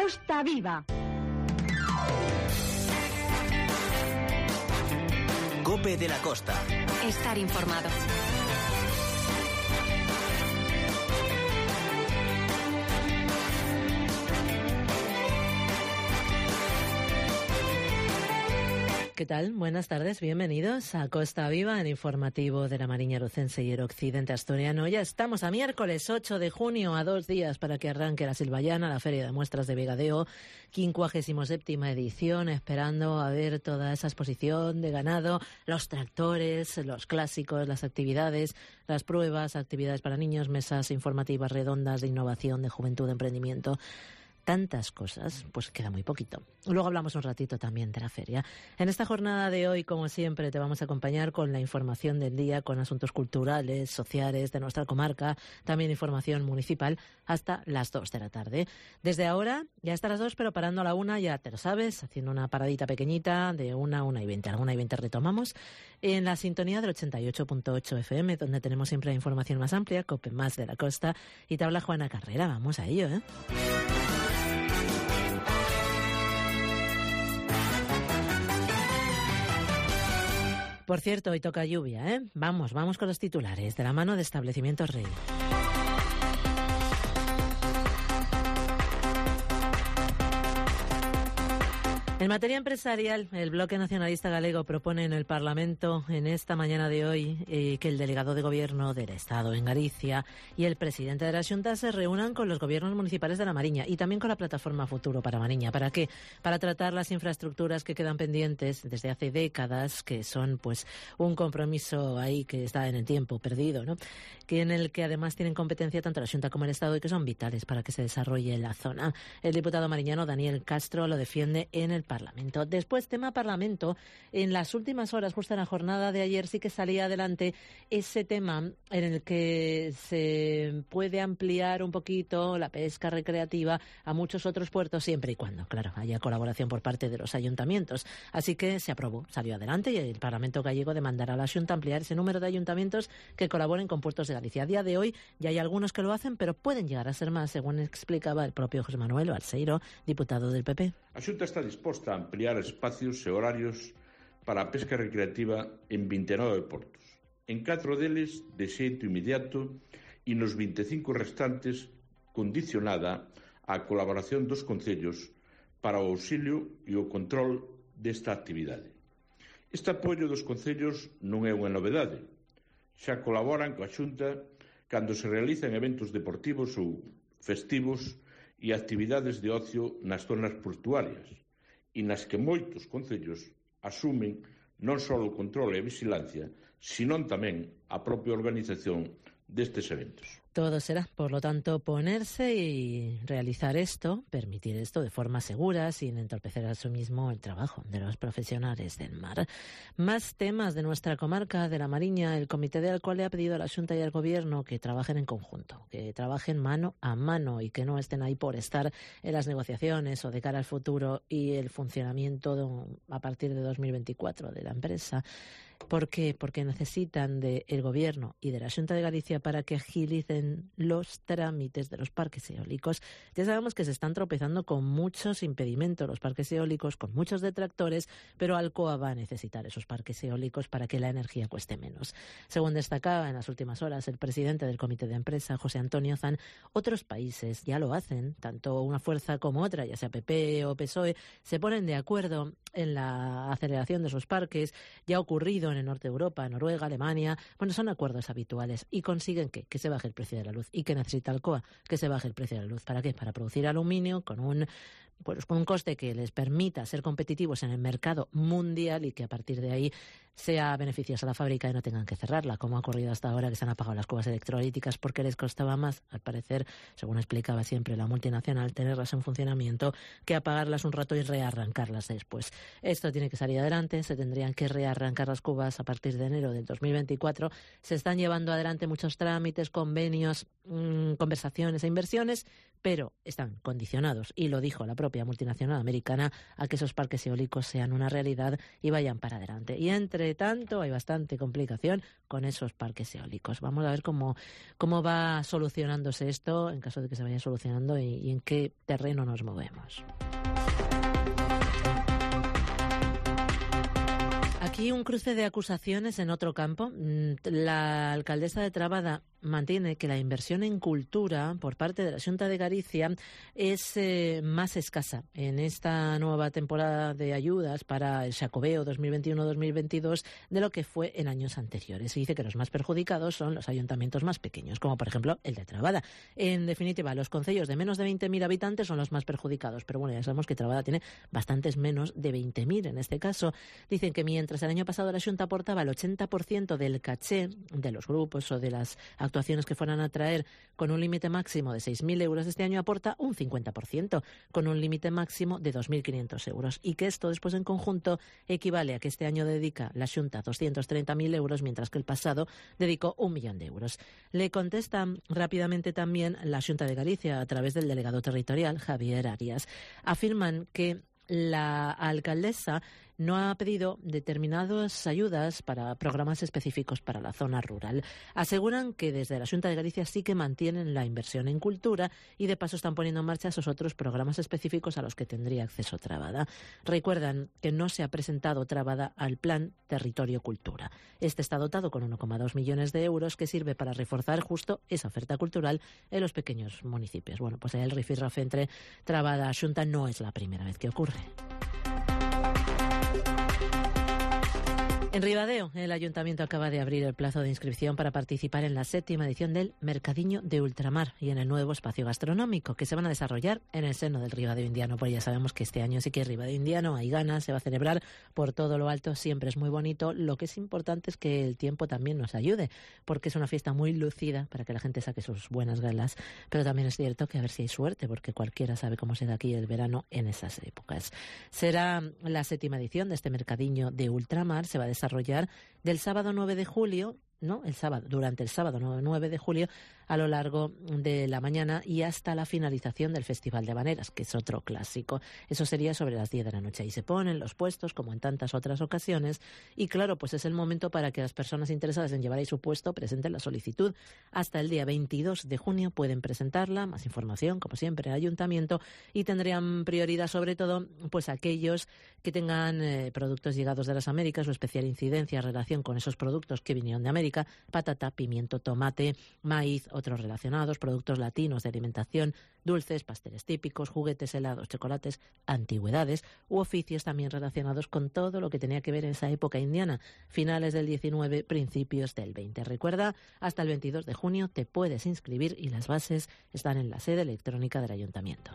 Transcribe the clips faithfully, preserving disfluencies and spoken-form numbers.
Costa Viva. COPE de la Costa. Estar informado. ¿Qué tal? Buenas tardes, bienvenidos a Costa Viva, el informativo de la Mariña Lucense y el occidente asturiano. Ya estamos a miércoles ocho de junio, a dos días para que arranque la Silvallana, la Feria de Muestras de Vegadeo, quincuagésima séptima edición, esperando a ver toda esa exposición de ganado, los tractores, los clásicos, las actividades, las pruebas, actividades para niños, mesas informativas redondas de innovación, de juventud, de emprendimiento. Tantas cosas, pues queda muy poquito. Luego hablamos un ratito también de la feria. En esta jornada de hoy, como siempre, te vamos a acompañar con la información del día, con asuntos culturales, sociales de nuestra comarca, también información municipal, hasta las dos de la tarde. Desde ahora, ya hasta las dos, pero parando a la una, ya te lo sabes, haciendo una paradita pequeñita de una a una y veinte. A la una y veinte retomamos en la sintonía del ochenta y ocho punto ocho F M, donde tenemos siempre la información más amplia, COPE más de la Costa, y te habla Juana Carrera. Vamos a ello, ¿eh? Por cierto, hoy toca lluvia, ¿eh? Vamos, vamos con los titulares, de la mano de Establecimientos Rey. En materia empresarial, el Bloque Nacionalista Galego propone en el Parlamento en esta mañana de hoy eh, que el delegado de Gobierno del Estado en Galicia y el presidente de la Xunta se reúnan con los gobiernos municipales de la Mariña y también con la plataforma Futuro para Mariña. ¿Para qué? Para tratar las infraestructuras que quedan pendientes desde hace décadas, que son pues un compromiso ahí que está en el tiempo perdido, ¿no? Que en el que además tienen competencia tanto la Xunta como el Estado y que son vitales para que se desarrolle la zona. El diputado mariñano Daniel Castro lo defiende en el Parlamento. Después, tema Parlamento, en las últimas horas, justo en la jornada de ayer, sí que salía adelante ese tema en el que se puede ampliar un poquito la pesca recreativa a muchos otros puertos, siempre y cuando, claro, haya colaboración por parte de los ayuntamientos. Así que se aprobó, salió adelante y el Parlamento gallego demandará a la Xunta ampliar ese número de ayuntamientos que colaboren con puertos de Galicia. A día de hoy ya hay algunos que lo hacen, pero pueden llegar a ser más, según explicaba el propio José Manuel Balseiro, diputado del P P. A Xunta está disposta a ampliar espacios e horarios para a pesca recreativa en vinte e nove portos. En catro deles, de xeito inmediato, e nos vinte e cinco restantes, condicionada á colaboración dos concellos para o auxilio e o control desta actividade. Este apoio dos concellos non é unha novedade. Xa colaboran coa Xunta cando se realizan eventos deportivos ou festivos e actividades de ocio nas zonas portuarias, e nas que moitos concellos asumen non só o control e a vigilancia, senón tamén a propia organización destes eventos. Todo será, por lo tanto, ponerse y realizar esto, permitir esto de forma segura, sin entorpecer a su mismo el trabajo de los profesionales del mar. Más temas de nuestra comarca, de la Mariña. El Comité de Alcohol le ha pedido a la Xunta y al Gobierno que trabajen en conjunto, que trabajen mano a mano y que no estén ahí por estar en las negociaciones o de cara al futuro y el funcionamiento de, a partir de dos mil veinticuatro de la empresa. ¿Por qué? Porque necesitan del Gobierno y de la Xunta de Galicia para que agilicen los trámites de los parques eólicos. Ya sabemos que se están tropezando con muchos impedimentos los parques eólicos, con muchos detractores, pero Alcoa va a necesitar esos parques eólicos para que la energía cueste menos. Según destacaba en las últimas horas el presidente del Comité de Empresa, José Antonio Zan, otros países ya lo hacen, tanto una fuerza como otra, ya sea P P o P S O E, se ponen de acuerdo en la aceleración de esos parques. Ya ha ocurrido en el norte de Europa, Noruega, Alemania. Bueno, son acuerdos habituales y consiguen que, que se baje el precio de la luz. ¿Y que necesita Alcoa? Que se baje el precio de la luz. ¿Para qué? Para producir aluminio con un, pues, con un coste que les permita ser competitivos en el mercado mundial y que a partir de ahí sea beneficiosa la fábrica y no tengan que cerrarla, como ha ocurrido hasta ahora, que se han apagado las cubas electrolíticas porque les costaba más, al parecer, según explicaba siempre la multinacional, tenerlas en funcionamiento que apagarlas un rato y rearrancarlas después. Esto tiene que salir adelante, se tendrían que rearrancar las cubas a partir de enero del dos mil veinticuatro. Se están llevando adelante muchos trámites, convenios, mmm, conversaciones e inversiones, pero están condicionados, y lo dijo la propia multinacional americana, a que esos parques eólicos sean una realidad y vayan para adelante. Y entre Entre tanto, hay bastante complicación con esos parques eólicos. Vamos a ver cómo, cómo va solucionándose esto, en caso de que se vaya solucionando, y, y en qué terreno nos movemos. Aquí un cruce de acusaciones en otro campo. La alcaldesa de Trabada mantiene que la inversión en cultura por parte de la Xunta de Galicia es eh, más escasa en esta nueva temporada de ayudas para el Xacobeo dos mil veintiuno dos mil veintidós de lo que fue en años anteriores. Y dice que los más perjudicados son los ayuntamientos más pequeños, como por ejemplo el de Trabada. En definitiva, los concellos de menos de veinte mil habitantes son los más perjudicados, pero bueno, ya sabemos que Trabada tiene bastantes menos de veinte mil en este caso. Dicen que mientras el año pasado la Xunta aportaba el ochenta por ciento del caché de los grupos o de las actuaciones que fueran a traer con un límite máximo de seis mil euros, este año aporta un cincuenta por ciento con un límite máximo de dos mil quinientos euros, y que esto después en conjunto equivale a que este año dedica la Xunta doscientos treinta mil euros, mientras que el pasado dedicó un millón de euros. Le contesta rápidamente también la Xunta de Galicia a través del delegado territorial, Javier Arias. Afirman que la alcaldesa no ha pedido determinadas ayudas para programas específicos para la zona rural. Aseguran que desde la Xunta de Galicia sí que mantienen la inversión en cultura y de paso están poniendo en marcha esos otros programas específicos a los que tendría acceso Trabada. Recuerdan que no se ha presentado Trabada al Plan Territorio Cultura. Este está dotado con uno coma dos millones de euros que sirve para reforzar justo esa oferta cultural en los pequeños municipios. Bueno, pues el rifirrafe entre Trabada y Xunta no es la primera vez que ocurre. En Ribadeo, el Ayuntamiento acaba de abrir el plazo de inscripción para participar en la séptima edición del Mercadiño de Ultramar y en el nuevo espacio gastronómico que se van a desarrollar en el seno del Ribadeo Indiano. Pues ya sabemos que este año sí que es Ribadeo Indiano, hay ganas, se va a celebrar por todo lo alto, siempre es muy bonito. Lo que es importante es que el tiempo también nos ayude, porque es una fiesta muy lucida para que la gente saque sus buenas galas, pero también es cierto que a ver si hay suerte, porque cualquiera sabe cómo se da aquí el verano en esas épocas. Será la séptima edición de este Mercadiño de Ultramar, se va a desarrollar del sábado nueve de julio, ¿no? El sábado, durante el sábado nueve de julio, a lo largo de la mañana y hasta la finalización del Festival de Habaneras, que es otro clásico. Eso sería sobre las diez de la noche. Ahí se ponen los puestos, como en tantas otras ocasiones, y claro, pues es el momento para que las personas interesadas en llevar ahí su puesto presenten la solicitud. Hasta el día veintidós de junio pueden presentarla. Más información, como siempre, en el Ayuntamiento, y tendrían prioridad sobre todo pues aquellos que tengan eh, productos llegados de las Américas o especial incidencia en relación con esos productos que vinieron de América: patata, pimiento, tomate, maíz, otros relacionados, productos latinos de alimentación, dulces, pasteles típicos, juguetes, helados, chocolates, antigüedades u oficios también relacionados con todo lo que tenía que ver en esa época indiana, finales del diecinueve, principios del veinte. Recuerda, hasta el veintidós de junio te puedes inscribir y las bases están en la sede electrónica del Ayuntamiento.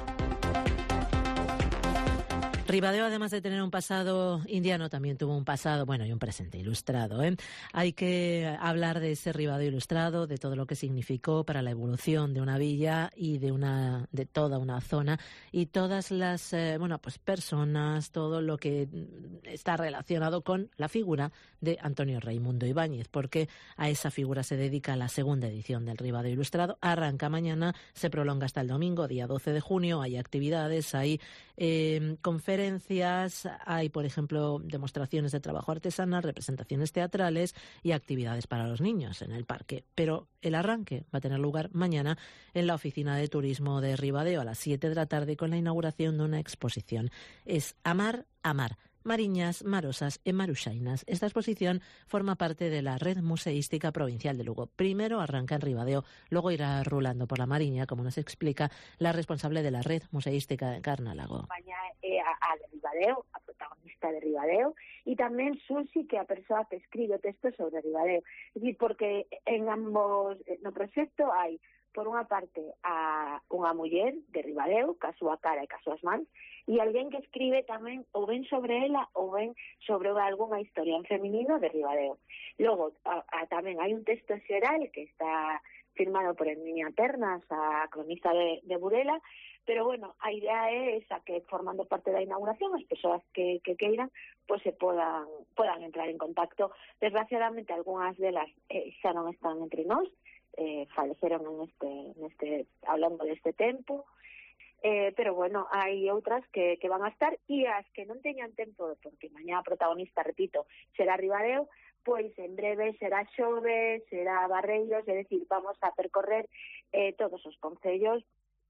Ribadeo, además de tener un pasado indiano, también tuvo un pasado, bueno, y un presente ilustrado, ¿eh? Hay que hablar de ese Ribadeo ilustrado, de todo lo que significó para la evolución de una villa y de una de toda una zona, y todas las, eh, bueno, pues personas, todo lo que está relacionado con la figura de Antonio Raimundo Ibáñez, porque a esa figura se dedica la segunda edición del Ribadeo ilustrado. Arranca mañana, se prolonga hasta el domingo, día doce de junio, hay actividades, hay eh, conferencias, hay, por ejemplo, demostraciones de trabajo artesanal, representaciones teatrales y actividades para los niños en el parque. Pero el arranque va a tener lugar mañana en la Oficina de Turismo de Ribadeo a las siete de la tarde con la inauguración de una exposición. Es Amar, Amar. Mariñas, Marosas e Maruxainas. Esta exposición forma parte de la Red Museística Provincial de Lugo. Primero arranca en Ribadeo, luego irá rulando por la Mariña, como nos explica la responsable de la Red Museística de Carnalago. Eh, a, a de Ribadeo, a protagonista de Ribadeo, e tamén Susi, que é a persoa que escribe o texto sobre Ribadeo. É dicir, porque en ambos, no proxecto hai, por unha parte, a unha muller de Ribadeo, ca súa cara e ca súas mans, e alguén que escribe tamén ou ben sobre ela ou ben sobre algunha historia en feminino de Ribadeo. Logo, a, a, tamén hai un texto xeral que está firmado por Herminia Pernas, a cronista de, de Burela, pero bueno, a idea é esa, que formando parte da inauguración as persoas que, que queiran pues se podan, podan entrar en contacto. Desgraciadamente algunhas delas eh, xa non están entre nós, eh, faleceron en este, neste, ao longo deste tempo, Eh, pero bueno, hai outras que, que van a estar, e as que non teñan tempo, porque mañá a protagonista, repito, será Ribadeo, pois en breve será Xove, será Barreiros, é dicir, vamos a percorrer eh, todos os concellos.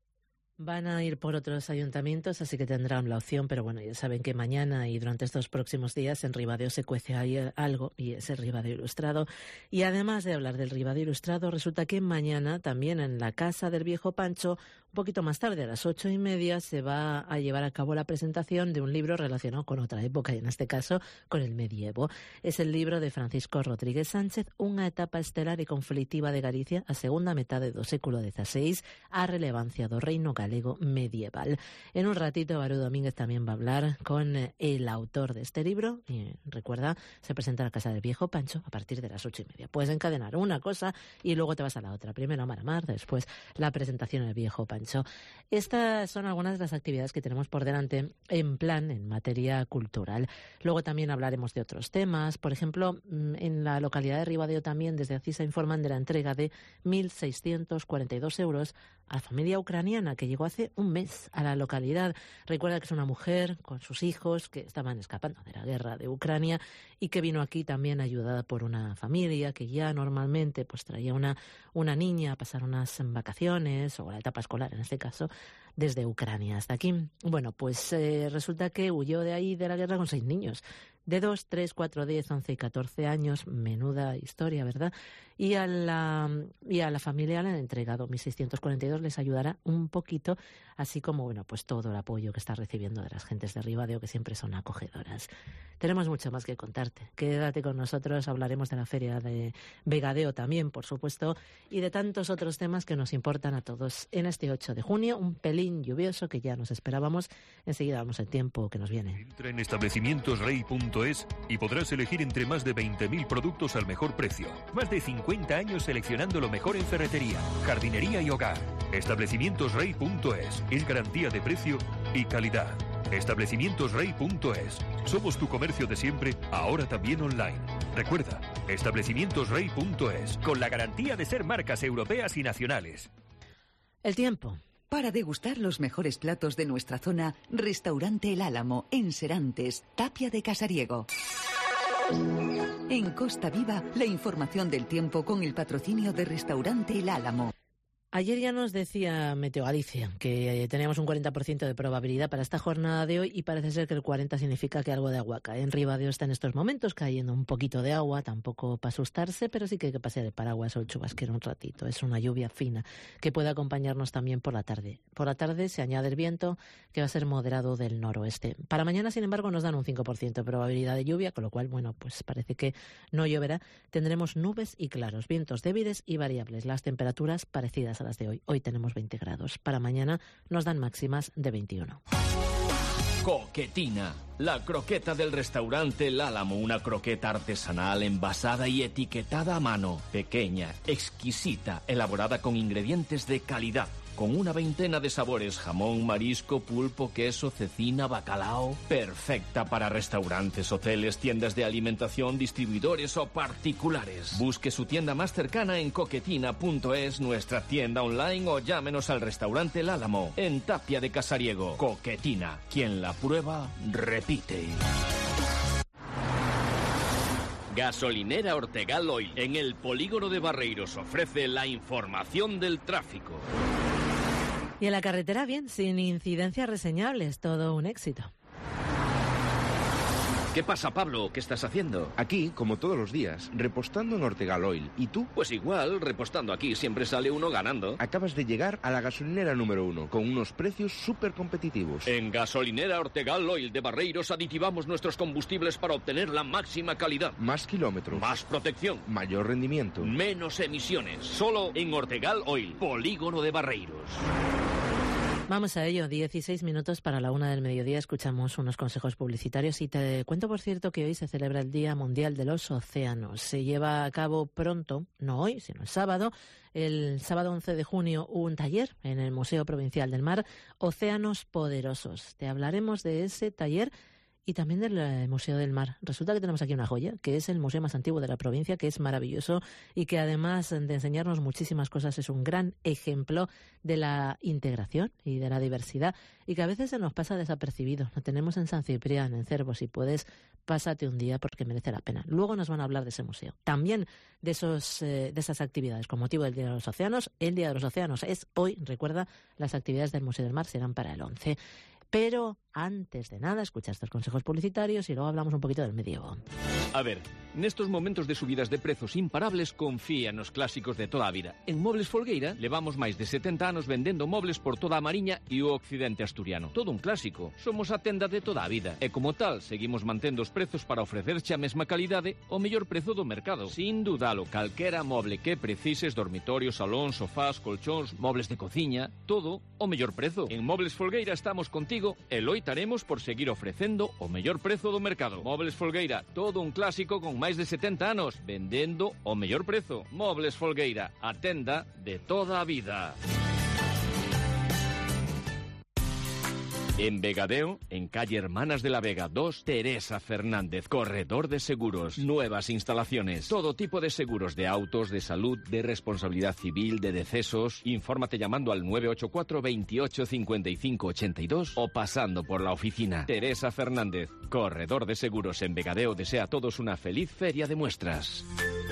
Van a ir por otros ayuntamientos, así que tendrán la opción, pero bueno, ya saben que mañana y durante estos próximos días en Ribadeo se cuece ahí algo, y es el Ribadeo Ilustrado. Y además de hablar del Ribadeo Ilustrado, resulta que mañana también en la Casa del Viejo Pancho, un poquito más tarde, a las ocho y media, se va a llevar a cabo la presentación de un libro relacionado con otra época, y en este caso con el medievo. Es el libro de Francisco Rodríguez Sánchez, Unha etapa estelar e conflitiva de Galicia a segunda metade do século dieciséis, a relevancia do reino galego medieval. En un ratito, Barú Domínguez también va a hablar con el autor de este libro, y recuerda, se presenta a la Casa del Viejo Pancho a partir de las ocho y media. Puedes encadenar una cosa y luego te vas a la otra. Primero Mar a Mar, después la presentación del Viejo Pancho. Estas son algunas de las actividades que tenemos por delante en plan, en materia cultural. Luego también hablaremos de otros temas. Por ejemplo, en la localidad de Ribadeo también desde ACISA informan de la entrega de mil seiscientos cuarenta y dos euros a la familia ucraniana que llegó hace un mes a la localidad. Recuerda que es una mujer con sus hijos que estaban escapando de la guerra de Ucrania y que vino aquí también ayudada por una familia que ya normalmente pues traía una, una niña a pasar unas vacaciones o la etapa escolar en este caso desde Ucrania hasta aquí. Bueno, pues eh, resulta que huyó de ahí de la guerra con seis niños de dos, tres, cuatro, diez, once y catorce años. Menuda historia, ¿verdad? Y a la, y a la familia le han entregado mil seiscientos cuarenta y dos, les ayudará un poquito, así como, bueno, pues todo el apoyo que está recibiendo de las gentes de Ribadeo, que siempre son acogedoras. Tenemos mucho más que contarte. Quédate con nosotros, hablaremos de la feria de Vegadeo también, por supuesto, y de tantos otros temas que nos importan a todos en este ocho de junio, un pelín lluvioso que ya nos esperábamos. Enseguida vamos al tiempo que nos viene. Entra en establecimientos rey punto es y podrás elegir entre más de veinte mil productos al mejor precio. Más de cincuenta años seleccionando lo mejor en ferretería, jardinería y hogar. establecimientos rey punto es es garantía de precio y calidad. establecimientos rey punto es. Somos tu comercio de siempre, ahora también online. Recuerda, establecimientos rey punto es, con la garantía de ser marcas europeas y nacionales. El tiempo. Para degustar los mejores platos de nuestra zona, Restaurante El Álamo, en Serantes, Tapia de Casariego. En Costa Viva, la información del tiempo con el patrocinio de Restaurante El Álamo. Ayer ya nos decía Meteo Galicia que teníamos un cuarenta por ciento de probabilidad para esta jornada de hoy y parece ser que el cuarenta por ciento significa que algo de agua cae. En Ribadeo está en estos momentos cayendo un poquito de agua, tampoco para asustarse, pero sí que hay que pasear el paraguas o el chubasquero un ratito. Es una lluvia fina que puede acompañarnos también por la tarde. Por la tarde se añade el viento, que va a ser moderado del noroeste. Para mañana, sin embargo, nos dan un cinco por ciento de probabilidad de lluvia, con lo cual, bueno, pues parece que no lloverá. Tendremos nubes y claros, vientos débiles y variables. Las temperaturas parecidas a las de hoy. Hoy tenemos veinte grados. Para mañana nos dan máximas de veintiuno. Coquetina, la croqueta del restaurante El Álamo, una croqueta artesanal envasada y etiquetada a mano, pequeña, exquisita, elaborada con ingredientes de calidad, con una veintena de sabores: jamón, marisco, pulpo, queso, cecina, bacalao. Perfecta para restaurantes, hoteles, tiendas de alimentación, distribuidores o particulares. Busque su tienda más cercana en coquetina punto es, nuestra tienda online, o llámenos al restaurante El Álamo, en Tapia de Casariego. Coquetina, quien la prueba, repite. Gasolinera Ortegal Oil, en el polígono de Barreiros, ofrece la información del tráfico. Y en la carretera, bien, sin incidencias reseñables, todo un éxito. ¿Qué pasa, Pablo? ¿Qué estás haciendo? Aquí, como todos los días, repostando en Ortegal Oil. ¿Y tú? Pues igual, repostando aquí siempre sale uno ganando. Acabas de llegar a la gasolinera número uno, con unos precios súper competitivos. En Gasolinera Ortegal Oil de Barreiros aditivamos nuestros combustibles para obtener la máxima calidad. Más kilómetros. Más protección. Mayor rendimiento. Menos emisiones. Solo en Ortegal Oil, polígono de Barreiros. Vamos a ello, dieciséis minutos para la una del mediodía, escuchamos unos consejos publicitarios y te cuento, por cierto, que hoy se celebra el Día Mundial de los Océanos. Se lleva a cabo pronto, no hoy, sino el sábado, el sábado once de junio, un taller en el Museo Provincial del Mar, Océanos Poderosos. Te hablaremos de ese taller y también del eh, Museo del Mar. Resulta que tenemos aquí una joya, que es el museo más antiguo de la provincia, que es maravilloso y que además de enseñarnos muchísimas cosas es un gran ejemplo de la integración y de la diversidad y que a veces se nos pasa desapercibido. Lo tenemos en San Ciprián, en Cervo. Si puedes, pásate un día porque merece la pena. Luego nos van a hablar de ese museo. También de, esos, eh, de esas actividades con motivo del Día de los Océanos. El Día de los Océanos es hoy, recuerda, las actividades del Museo del Mar serán para el once. Pero antes de nada, escucha estos consejos publicitarios y luego hablamos un poquito del medievo. A ver, nestos momentos de subidas de prezos imparables, confía nos clásicos de toda a vida. En Mobles Folgueira levamos máis de setenta anos vendendo mobles por toda a Mariña e o occidente asturiano. Todo un clásico. Somos a tenda de toda a vida e como tal seguimos mantendo os prezos para ofrecerche a mesma calidade o mellor prezo do mercado. Sin dudalo, calquera moble que precises, dormitorios, salón, sofás, colchóns, mobles de cociña, todo o mellor prezo. En Mobles Folgueira estamos contigo e loitaremos por seguir ofrecendo o mellor prezo do mercado. Mobles Folgueira, todo un clásico con máis de setenta anos, vendendo o mellor prezo. Mobles Folgueira, a tenda de toda a vida. En Vegadeo, en calle Hermanas de la Vega dos, Teresa Fernández, corredor de seguros, nuevas instalaciones, todo tipo de seguros de autos, de salud, de responsabilidad civil, de decesos. Infórmate llamando al nueve ocho cuatro, veintiocho, cincuenta y cinco, ochenta y dos o pasando por la oficina. Teresa Fernández, corredor de seguros en Vegadeo, desea a todos una feliz feria de muestras.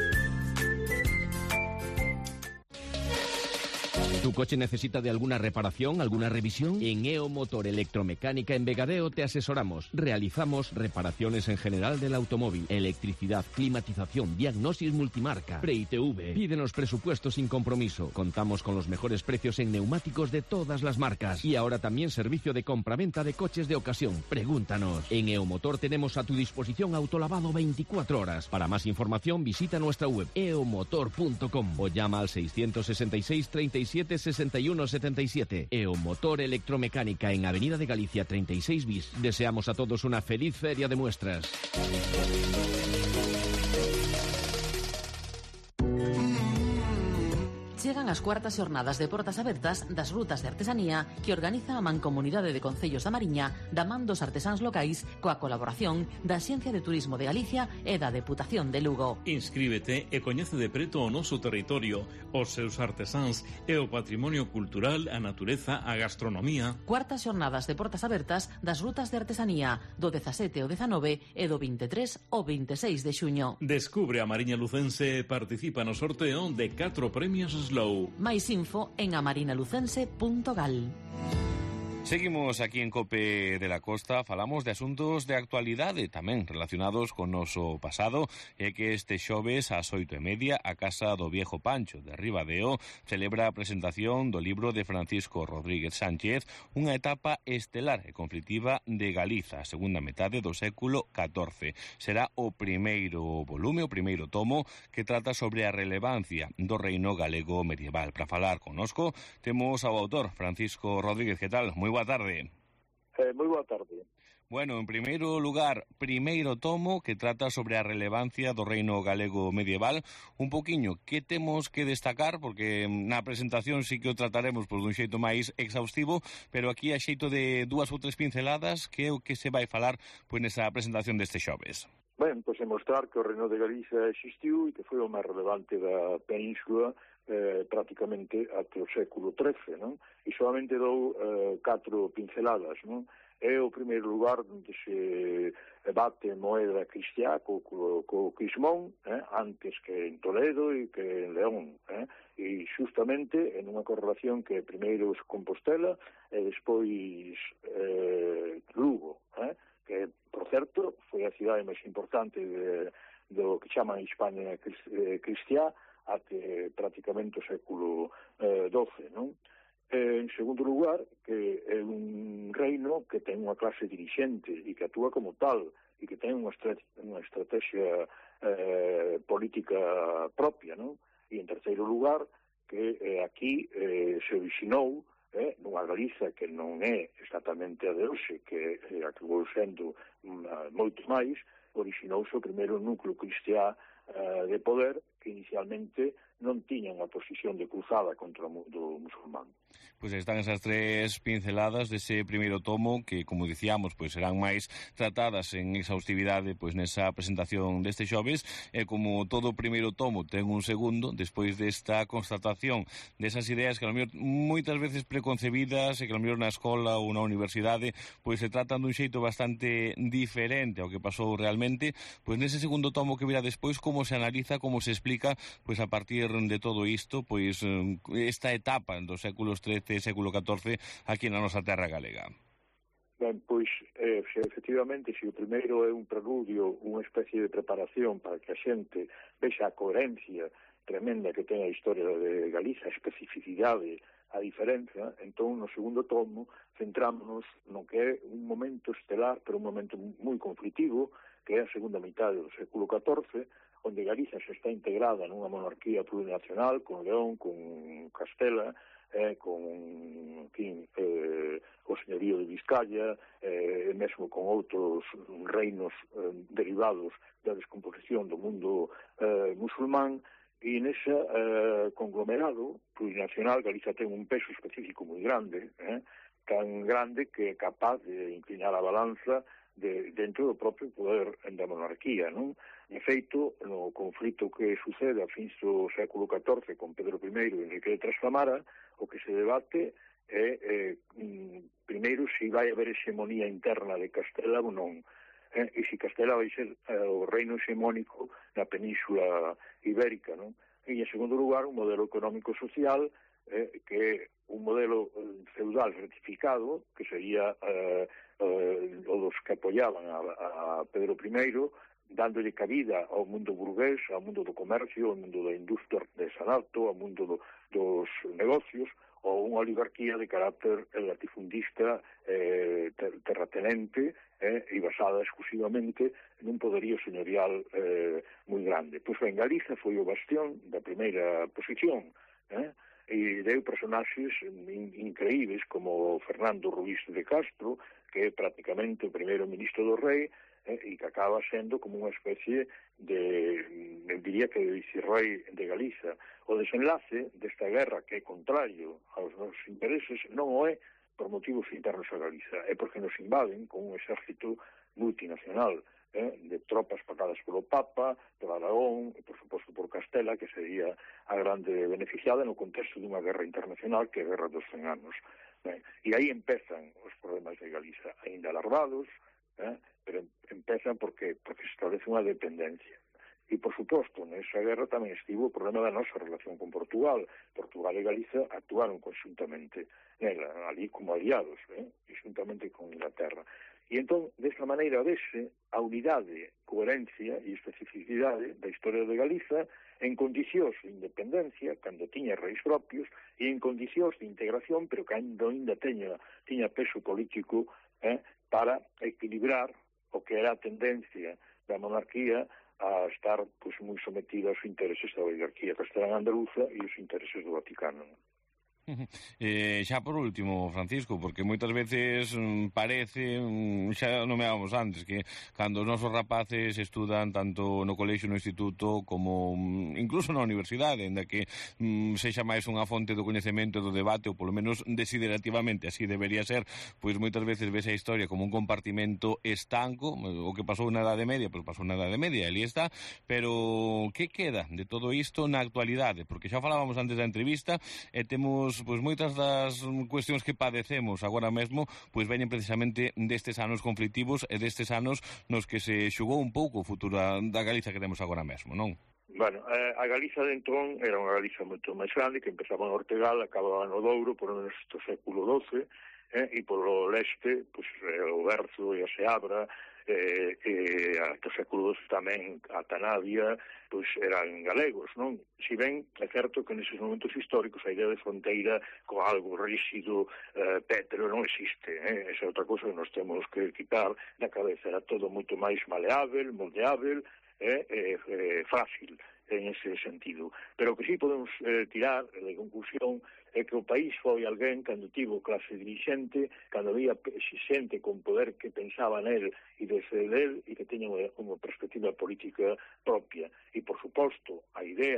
¿Tu coche necesita de alguna reparación, alguna revisión? En E O Motor Electromecánica en Vegadeo te asesoramos. Realizamos reparaciones en general del automóvil, electricidad, climatización, diagnosis multimarca, pre-I T V. Pídenos presupuestos sin compromiso. Contamos con los mejores precios en neumáticos de todas las marcas. Y ahora también servicio de compraventa de coches de ocasión. Pregúntanos. En E O Motor tenemos a tu disposición autolavado veinticuatro horas. Para más información visita nuestra web e o motor punto com o llama al seiscientos sesenta y seis, treinta y siete, sesenta y uno, setenta y siete. E O Motor Electromecánica en Avenida de Galicia treinta y seis bis. Deseamos a todos una feliz feria de muestras. Chegan as cuartas xornadas de portas abertas das rutas de artesanía que organiza a Mancomunidade de Concellos da Mariña da man dos artesáns locais coa colaboración da Axencia de Turismo de Galicia e da Deputación de Lugo. Inscríbete e coñece de preto o noso territorio, os seus artesáns e o patrimonio cultural, a natureza, a gastronomía. Cuartas xornadas de portas abertas das rutas de artesanía do dezasete ao dezanove e do veintitrés ao veintiséis de xuño. Descubre a Mariña Lucense e participa no sorteo de catro premios Slow. Máis info en amarinalucense punto gal. Seguimos aquí en COPE de la Costa, falamos de asuntos de actualidade tamén relacionados con noso pasado, e que este xoves ás oito e media a Casa do Viejo Pancho de Ribadeo celebra a presentación do libro de Francisco Rodríguez Sánchez, unha etapa estelar e conflictiva de Galiza, a segunda metade do século catorce. Será o primeiro volume, o primeiro tomo, que trata sobre a relevancia do reino galego medieval. Para falar connosco, temos ao autor, Francisco Rodríguez. Que tal? Moi boa tarde. Eh, moi boa tarde. Bueno, en primeiro lugar, primeiro tomo que trata sobre a relevancia do reino galego medieval. Un poquiño, que temos que destacar? Porque na presentación sí que o trataremos por dun xeito máis exhaustivo, pero aquí a xeito de dúas ou tres pinceladas, que é o que se vai falar pois nesa presentación deste xoves. Ben, pois é mostrar que o reino de Galicia existiu e que foi o máis relevante da península eh, prácticamente até o século trece, non? E solamente dou eh, catro pinceladas, non? É o primeiro lugar onde se bate moeda cristiá co, co, co Crismón, eh, antes que en Toledo e que en León, eh? E justamente en unha correlación que primeiro es Compostela e despois eh, Lugo, eh? Que, por certo, foi a cidade máis importante de, do que chaman Hispania Cristiá até prácticamente o século eh, doce, non? Eh, en segundo lugar, que é un reino que ten unha clase dirixente e que actúa como tal e que ten unha, estra unha estrategia eh, política propia, non? E en terceiro lugar, que eh, aquí eh, se orixinou eh, nunha Galiza que non é exactamente a de hoxe, que eh, acabou sendo uh, moito máis, orixinouse o primeiro núcleo cristiá uh, de poder que inicialmente non tiña unha posición de cruzada contra o mundo musulmán. Pois están esas tres pinceladas dese primeiro tomo que, como dicíamos, pois serán máis tratadas en exhaustividade pois nesa presentación deste xoves, e como todo primeiro tomo ten un segundo, despois desta constatación desas ideas que a lo mellor moitas veces preconcebidas e que a lo mellor na escola ou na universidade pois se tratan dun xeito bastante diferente ao que pasou realmente, pois nese segundo tomo que virá despois, como se analiza, como se explica pois a partir de todo isto, pois esta etapa dos séculos trece e século catorce aquí na nosa terra galega. Ben, pois, eh, efectivamente, se o primeiro é un preludio, unha especie de preparación para que a xente vexa a coherencia tremenda que ten a historia de Galiza, a especificidade, a diferenza, entón, no segundo tomo, centrámonos no que é un momento estelar, pero un momento moi conflitivo, que é a segunda mitad do século catorce, onde Galiza se está integrada nunha monarquía plurinacional, con León, con Castela, eh, con, en fin, eh, o señorío de Vizcaya, eh, mesmo con outros reinos eh, derivados da descomposición do mundo eh, musulmán, e nese eh, conglomerado plurinacional Galiza ten un peso específico moi grande, eh, tan grande que é capaz de inclinar a balanza de, dentro do propio poder da monarquía, non? De feito, no conflito que sucede a fins do século catorce con Pedro primeiro e Enrique de Trastamara, o que se debate é, eh, primeiro, se vai haber hexemonía interna de Castela ou non, eh, e se Castela vai ser eh, o reino hexemónico na península ibérica, non? E, en segundo lugar, un modelo económico-social eh, que é un modelo feudal rectificado, que sería eh, eh, o dos que apoyaban a, a Pedro primeiro, dándolle cabida ao mundo burgués, ao mundo do comercio, ao mundo da industria artesanato, ao mundo do, dos negocios, ou unha oligarquía de carácter latifundista, eh, ter terratenente, eh, e basada exclusivamente nun poderío señorial eh, moi grande. Pois ben, Galiza foi o bastión da primeira posición, eh, e deu personaxes in increíbles como Fernando Ruiz de Castro, que é prácticamente o primeiro ministro do rei, eh, e que acaba sendo como unha especie de, eu diría que de vicerrei de Galiza. O desenlace desta guerra, que é contrario aos nosos intereses, non o é por motivos internos a Galiza, é porque nos invaden con un exército multinacional, eh, de tropas pagadas polo Papa, por Aragón e, por suposto, por Castela, que sería a grande beneficiada no contexto dunha guerra internacional que é a Guerra dos cen anos. Eh, e aí empezan os problemas de Galiza, aínda alargados, eh, pero empezan porque, porque se establece unha dependencia. E, por suposto, nesa guerra tamén estivo o problema da nosa relación con Portugal. Portugal e Galiza actuaron conxuntamente nela, ali como aliados, eh, e xuntamente con Inglaterra. E entón, desta maneira, vese a unidade, coherencia e especificidade da historia de Galiza en condicións de independencia, cando tiña reis propios, e en condicións de integración, pero cando ainda teña, tiña peso político eh, para equilibrar o que era a tendencia da monarquía a estar pois, moi sometida aos intereses da oligarquía castelán-andaluza e os intereses do Vaticano. Eh, xa por último, Francisco, porque moitas veces mm, parece, mm, xa nomeábamos antes, que cando os nosos rapaces estudan tanto no colexio, no instituto, como mm, incluso na universidade, en da que mm, sexa máis unha fonte do coñecemento, do debate, ou polo menos desiderativamente así debería ser, pois moitas veces ves a historia como un compartimento estanco, o que pasou na Edade Media, pois pasou na Edade Media, ali está, pero que queda de todo isto na actualidade? Porque xa falábamos antes da entrevista, e temos pois moitas das cuestións que padecemos agora mesmo pois veñen precisamente destes anos conflictivos e destes anos nos que se xugou un pouco o futuro da Galiza que temos agora mesmo, non? Bueno, a Galiza de entón era unha Galiza moito máis grande, que empezaba no Ortegal, acababa no Douro, por o século doce, eh, e polo leste, pois, o Berzo e a Seabra, e, e ata o século doce tamén a Tanavia, pois eran galegos, non? Si ben é certo que neses momentos históricos a idea de fronteira con algo rígido, eh, pétreo, non existe, eh? Esa é outra cosa que nos temos que quitar da cabeza, era todo moito máis maleável, moldeável, eh, eh, eh, fácil en ese sentido. Pero o que sí podemos eh, tirar de conclusión é que o país foi alguén cando tivo clase dirixente, cando había xente con poder que pensaba nel e desde del e que teña unha, unha perspectiva política propia. E, por suposto, a idea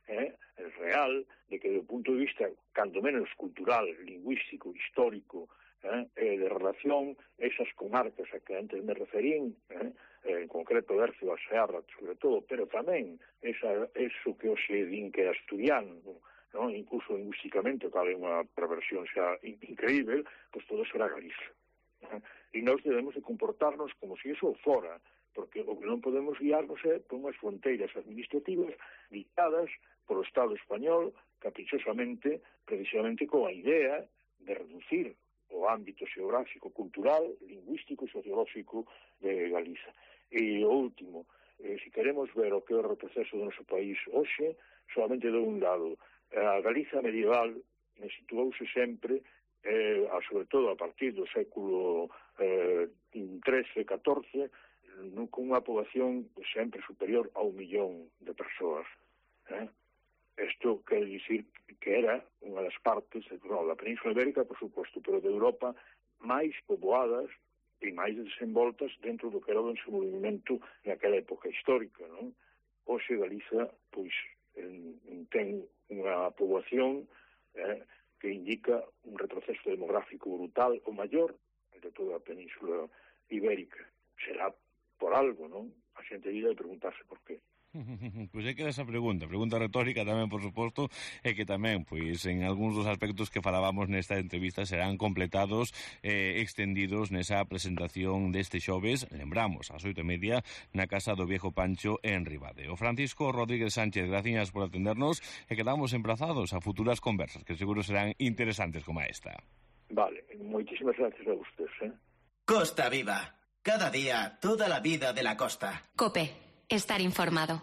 eh, real, de que do punto de vista, canto menos cultural, lingüístico, histórico, eh, eh, de relación, esas comarcas a que antes me referín, eh, en concreto Bercio, a Searra, sobre todo, pero tamén esa, eso que hoxe din que é asturiano, ¿no? Incluso lingüísticamente, tal é unha perversión xa increíble, pois todo será Galicia. Eh? E nós debemos de comportarnos como se iso fora, porque o que non podemos guiarnos é por unhas fronteiras administrativas dictadas polo Estado español caprichosamente, precisamente coa idea de reducir o ámbito xeográfico, cultural, lingüístico e sociolóxico de Galiza. E o último, eh, se queremos ver o que é o retroceso do noso país hoxe, solamente de un lado, a Galiza medieval situouse sempre, eh, a, sobre todo a partir do século eh, trece, catorce, con unha poboación sempre superior a un millón de persoas. Eh? Isto quer dicir que era unha das partes, no, da Península Ibérica, por suposto, pero de Europa máis poboadas e máis desenvoltas dentro do que era o desenvolvimento naquela época histórica, non? Hoxe Galiza, pois, en, ten unha poboación eh, que indica un retroceso demográfico brutal o maior de toda a Península Ibérica. Será por algo, non? A xente vive de preguntarse por qué. Pois é que esa pregunta, pregunta retórica tamén, por suposto, e que tamén, pois, en algúns dos aspectos que falábamos nesta entrevista serán completados, eh, extendidos nesa presentación deste xoves, lembramos, ás oito e media, na Casa do Viejo Pancho en Ribadeo. Francisco Rodríguez Sánchez, gracias por atendernos e quedamos emplazados a futuras conversas, que seguro serán interesantes como esta. Vale, moitísimas gracias a ustedes, eh? Costa Viva. Cada día, toda la vida de la costa. COPE. Estar informado.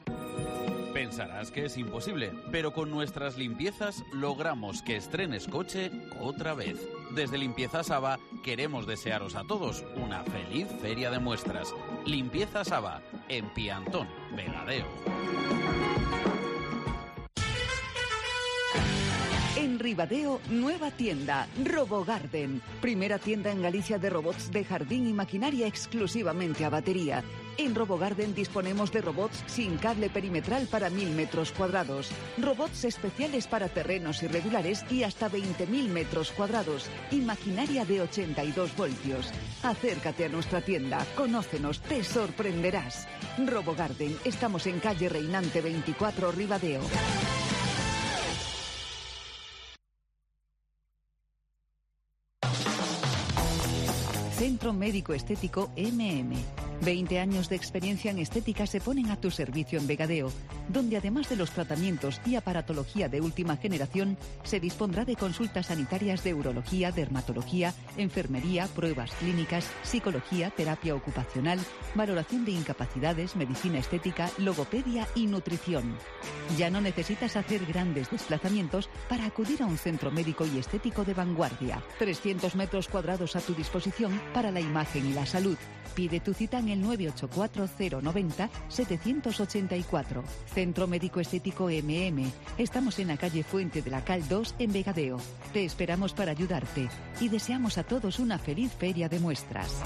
Pensarás que es imposible, pero con nuestras limpiezas logramos que estrenes coche otra vez. Desde Limpieza Saba queremos desearos a todos una feliz feria de muestras. Limpieza Saba, en Piantón, Vegadeo. En Ribadeo, nueva tienda, RoboGarden. Primera tienda en Galicia de robots de jardín y maquinaria exclusivamente a batería. En RoboGarden disponemos de robots sin cable perimetral para mil metros cuadrados. Robots especiales para terrenos irregulares y hasta veinte mil metros cuadrados. Y maquinaria de ochenta y dos voltios. Acércate a nuestra tienda, conócenos, te sorprenderás. RoboGarden, estamos en calle Reinante veinticuatro, Ribadeo. Centro Médico Estético M M. veinte años de experiencia en estética se ponen a tu servicio en Vegadeo, donde además de los tratamientos y aparatología de última generación, se dispondrá de consultas sanitarias de urología, dermatología, enfermería, pruebas clínicas, psicología, terapia ocupacional, valoración de incapacidades, medicina estética, logopedia y nutrición. Ya no necesitas hacer grandes desplazamientos para acudir a un centro médico y estético de vanguardia. trescientos metros cuadrados a tu disposición para la imagen y la salud. Pide tu cita en el nueve ocho cuatro cero nueve cero siete ocho cuatro. Centro Médico Estético M M. Estamos en la calle Fuente de la Cal dos en Vegadeo. Te esperamos para ayudarte y deseamos a todos una feliz feria de muestras.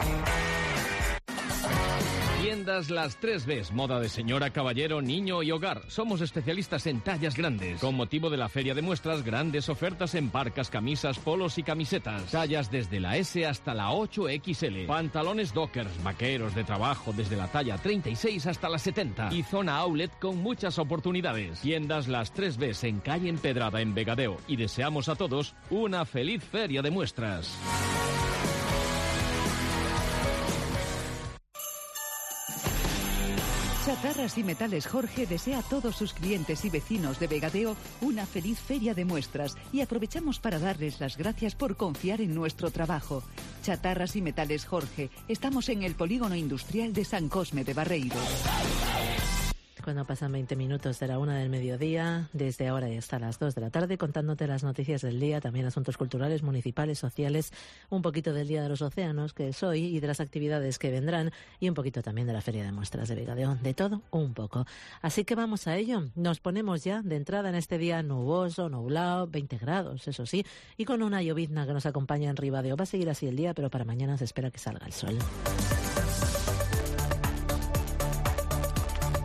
Tiendas Las Tres Bs, moda de señora, caballero, niño y hogar. Somos especialistas en tallas grandes. Con motivo de la feria de muestras, grandes ofertas en parcas, camisas, polos y camisetas. Tallas desde la S hasta la ocho equis ele. Pantalones dockers, vaqueros de trabajo desde la talla treinta y seis hasta la setenta. Y zona outlet con muchas oportunidades. Tiendas Las Tres Bs en calle Empedrada en Vegadeo. Y deseamos a todos una feliz feria de muestras. Chatarras y Metales Jorge desea a todos sus clientes y vecinos de Vegadeo una feliz feria de muestras y aprovechamos para darles las gracias por confiar en nuestro trabajo. Chatarras y Metales Jorge, estamos en el polígono industrial de San Cosme de Barreiros. Cuando pasan veinte minutos de la una del mediodía, desde ahora y hasta las dos de la tarde, contándote las noticias del día, también asuntos culturales, municipales, sociales, un poquito del Día de los Océanos, que es hoy, y de las actividades que vendrán, y un poquito también de la Feria de Muestras de Vegadeo. De todo, un poco. Así que vamos a ello. Nos ponemos ya de entrada en este día nuboso, nublado, veinte grados, eso sí, y con una llovizna que nos acompaña en Ribadeo. Va a seguir así el día, pero para mañana se espera que salga el sol.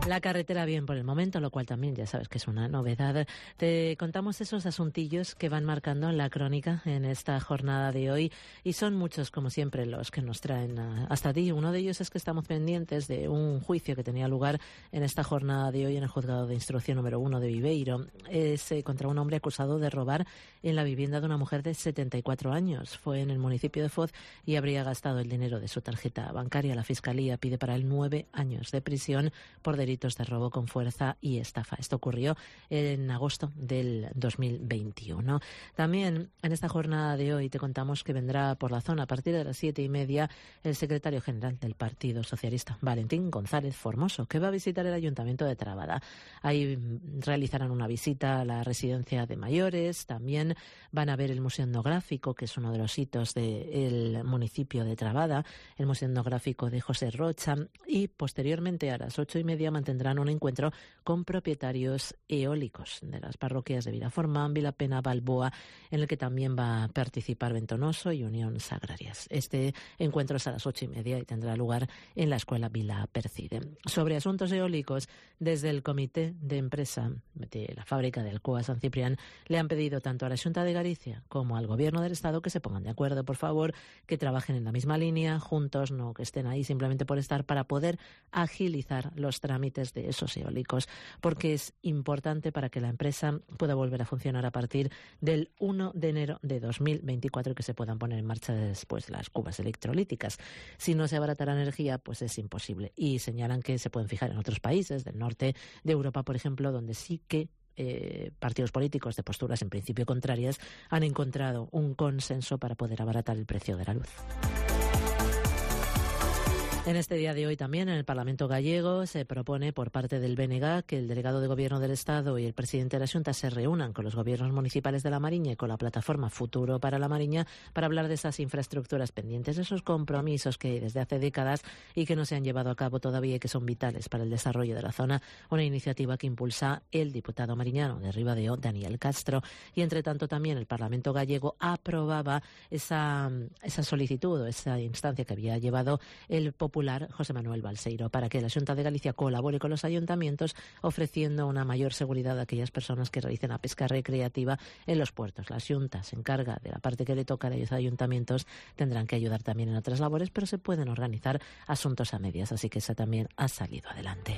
La carretera bien por el momento, lo cual también ya sabes que es una novedad. Te contamos esos asuntillos que van marcando la crónica en esta jornada de hoy y son muchos, como siempre, los que nos traen hasta ti. Uno de ellos es que estamos pendientes de un juicio que tenía lugar en esta jornada de hoy en el juzgado de instrucción número uno de Viveiro. Es eh, contra un hombre acusado de robar en la vivienda de una mujer de setenta y cuatro años. Fue en el municipio de Foz y habría gastado el dinero de su tarjeta bancaria. La Fiscalía pide para él nueve años de prisión por delitos de robo con fuerza y estafa. Esto ocurrió en agosto del dos mil veintiuno. También en esta jornada de hoy te contamos que vendrá por la zona a partir de las siete y media el secretario general del Partido Socialista, Valentín González Formoso, que va a visitar el Ayuntamiento de Trabada. Ahí realizarán una visita a la residencia de mayores, también van a ver el Museo Etnográfico, que es uno de los hitos del municipio de Trabada, el Museo Etnográfico de José Rocha, y posteriormente a las ocho y media tendrán un encuentro con propietarios eólicos de las parroquias de Vilaformán, Vilapena, Balboa, en el que también va a participar Ventonoso y Unión Sagrarias. Este encuentro es a las ocho y media y tendrá lugar en la Escuela Vila Percide. Sobre asuntos eólicos, desde el Comité de Empresa de la fábrica de Alcoa San Ciprián le han pedido tanto a la Xunta de Galicia como al Gobierno del Estado que se pongan de acuerdo, por favor, que trabajen en la misma línea, juntos, no que estén ahí simplemente por estar, para poder agilizar los trámites de esos eólicos, porque es importante para que la empresa pueda volver a funcionar a partir del uno de enero de dos mil veinticuatro y que se puedan poner en marcha después las cubas electrolíticas. Si no se abarata la energía, pues es imposible. Y señalan que se pueden fijar en otros países del norte de Europa, por ejemplo, donde sí que Eh, partidos políticos de posturas en principio contrarias han encontrado un consenso para poder abaratar el precio de la luz. En este día de hoy también en el Parlamento gallego se propone por parte del B N G que el delegado de Gobierno del Estado y el presidente de la Xunta se reúnan con los gobiernos municipales de La Mariña y con la plataforma Futuro para La Mariña para hablar de esas infraestructuras pendientes, de esos compromisos que hay desde hace décadas y que no se han llevado a cabo todavía y que son vitales para el desarrollo de la zona. Una iniciativa que impulsa el diputado mariñano de Ribadeo, Daniel Castro. Y entre tanto también el Parlamento gallego aprobaba esa, esa solicitud o esa instancia que había llevado el popular José Manuel Balseiro para que la Xunta de Galicia colabore con los ayuntamientos ofreciendo una mayor seguridad a aquellas personas que realicen la pesca recreativa en los puertos. La Xunta se encarga de la parte que le toca a los ayuntamientos, tendrán que ayudar también en otras labores, pero se pueden organizar asuntos a medias, así que esa también ha salido adelante.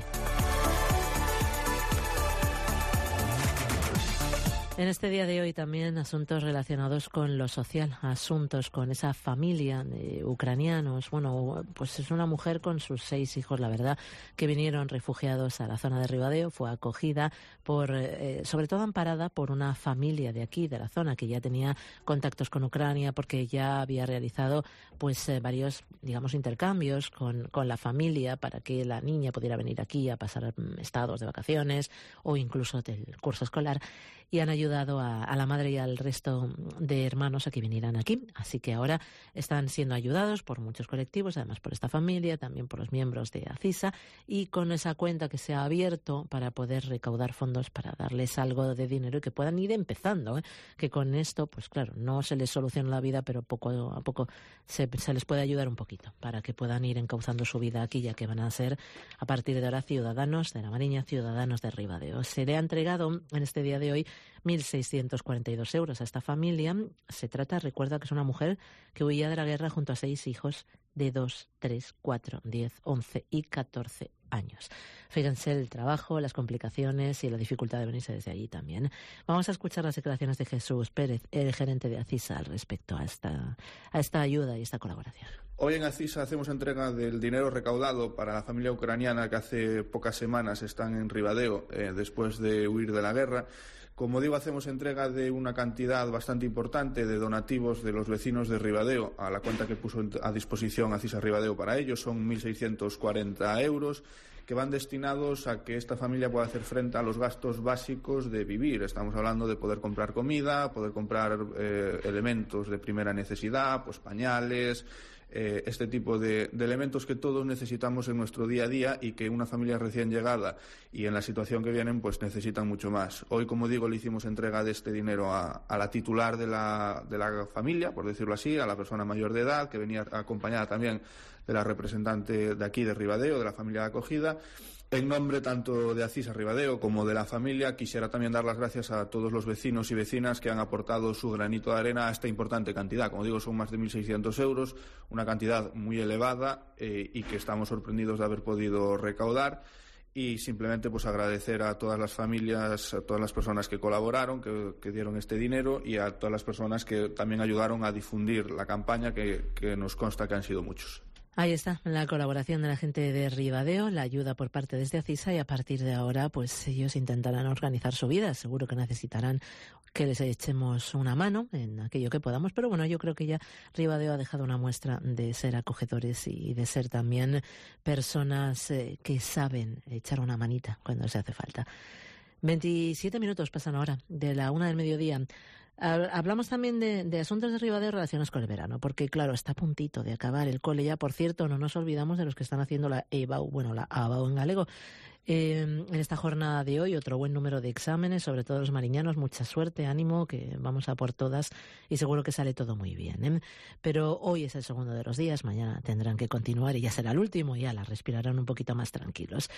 En este día de hoy también asuntos relacionados con lo social, asuntos con esa familia de ucranianos. Bueno, pues es una mujer con sus seis hijos, la verdad, que vinieron refugiados a la zona de Ribadeo. Fue acogida por, eh, sobre todo amparada por una familia de aquí, de la zona, que ya tenía contactos con Ucrania porque ya había realizado pues eh, varios, digamos, intercambios con, con la familia para que la niña pudiera venir aquí a pasar estados de vacaciones o incluso del curso escolar. Y han ayudado a, a la madre y al resto de hermanos a que vinieran aquí. Así que ahora están siendo ayudados por muchos colectivos, además por esta familia, también por los miembros de ACISA, y con esa cuenta que se ha abierto para poder recaudar fondos para darles algo de dinero y que puedan ir empezando, ¿eh? Que con esto, pues claro, no se les soluciona la vida, pero poco a poco se, se les puede ayudar un poquito para que puedan ir encauzando su vida aquí, ya que van a ser a partir de ahora ciudadanos de La Mariña, ciudadanos de Ribadeo. Se le ha entregado en este día de hoy mil seiscientos cuarenta y dos euros a esta familia. Se trata, recuerda que es una mujer que huía de la guerra junto a seis hijos de dos, tres, cuatro, diez, once y catorce años. Fíjense el trabajo, las complicaciones y la dificultad de venirse desde allí también. Vamos a escuchar las declaraciones de Jesús Pérez, el gerente de ACISA, al respecto a esta, a esta ayuda y esta colaboración. Hoy en ACISA hacemos entrega del dinero recaudado para la familia ucraniana que hace pocas semanas están en Ribadeo eh, después de huir de la guerra. Como digo, hacemos entrega de una cantidad bastante importante de donativos de los vecinos de Ribadeo a la cuenta que puso a disposición ACISA Ribadeo para ellos. Son mil seiscientos cuarenta euros que van destinados a que esta familia pueda hacer frente a los gastos básicos de vivir. Estamos hablando de poder comprar comida, poder comprar eh, elementos de primera necesidad, pues pañales, eh, este tipo de, de elementos que todos necesitamos en nuestro día a día y que una familia recién llegada y en la situación que vienen pues necesitan mucho más. Hoy, como digo, le hicimos entrega de este dinero a, a la titular de la, de la familia, por decirlo así, a la persona mayor de edad, que venía acompañada también de la representante de aquí de Ribadeo, de la familia de acogida, En nombre tanto de Acisa Ribadeo como de la familia, quisiera también dar las gracias a todos los vecinos y vecinas que han aportado su granito de arena a esta importante cantidad. Como digo, son más de mil seiscientos euros, una cantidad muy elevada eh, y que estamos sorprendidos de haber podido recaudar. Y simplemente pues agradecer a todas las familias, a todas las personas que colaboraron, que, que dieron este dinero, y a todas las personas que también ayudaron a difundir la campaña, que, que nos consta que han sido muchos. Ahí está la colaboración de la gente de Ribadeo, la ayuda por parte desde Acisa, y a partir de ahora pues ellos intentarán organizar su vida. Seguro que necesitarán que les echemos una mano en aquello que podamos, pero bueno, yo creo que ya Ribadeo ha dejado una muestra de ser acogedores y de ser también personas eh, que saben echar una manita cuando se hace falta. veintisiete minutos pasan ahora de la una del mediodía. Hablamos también de, de asuntos de Ribadeo relacionados con el verano, porque claro, está a puntito de acabar el cole ya. Por cierto, no nos olvidamos de los que están haciendo la E B A U, bueno, la A B A U en galego. Eh, en esta jornada de hoy, otro buen número de exámenes, sobre todo los mariñanos. Mucha suerte, ánimo, que vamos a por todas y seguro que sale todo muy bien, ¿eh? Pero hoy es el segundo de los días, mañana tendrán que continuar y ya será el último, y ya la respirarán un poquito más tranquilos.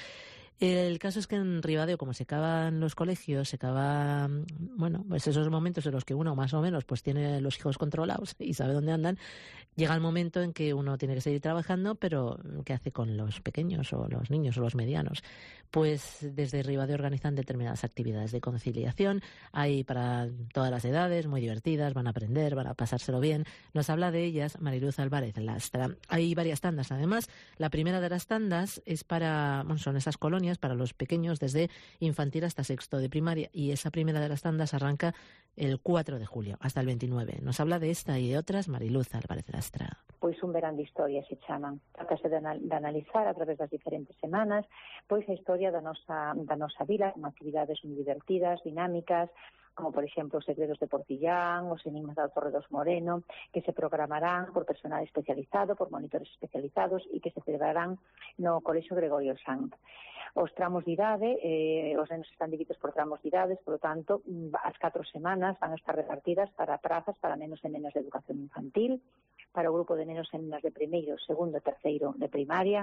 El caso es que en Ribadeo, como se acaban los colegios, se acaban, bueno, pues esos momentos en los que uno más o menos pues tiene los hijos controlados y sabe dónde andan, llega el momento en que uno tiene que seguir trabajando, pero ¿qué hace con los pequeños o los niños o los medianos? Pues desde Ribadeo organizan determinadas actividades de conciliación, hay para todas las edades, muy divertidas, van a aprender, van a pasárselo bien. Nos habla de ellas Mariluz Álvarez Lastra. Hay varias tandas además. La primera de las tandas es para, bueno, son esas colonias para los pequeños desde infantil hasta sexto de primaria, y esa primera de las tandas arranca el cuatro de julio hasta el veintinueve. Nos habla de esta y de otras Mariluz Álvarez Lastra. Pois un verán de historias se chaman. Trátase de, anal de analizar a través das diferentes semanas pois a historia da nosa, da nosa vila, con actividades moi divertidas, dinámicas, como por exemplo os segredos de Portillán, os enigmas da Torre dos Moreno, que se programarán por personal especializado, por monitores especializados, e que se celebrarán no Colexio Gregorio Sanz. Os tramos de idade, eh, os nenos están divididos por tramos de idades, por lo tanto, as catro semanas van a estar repartidas para prazas para nenos e nenas de educación infantil, para o grupo de nenos e nenas de primeiro, segundo e terceiro de primaria,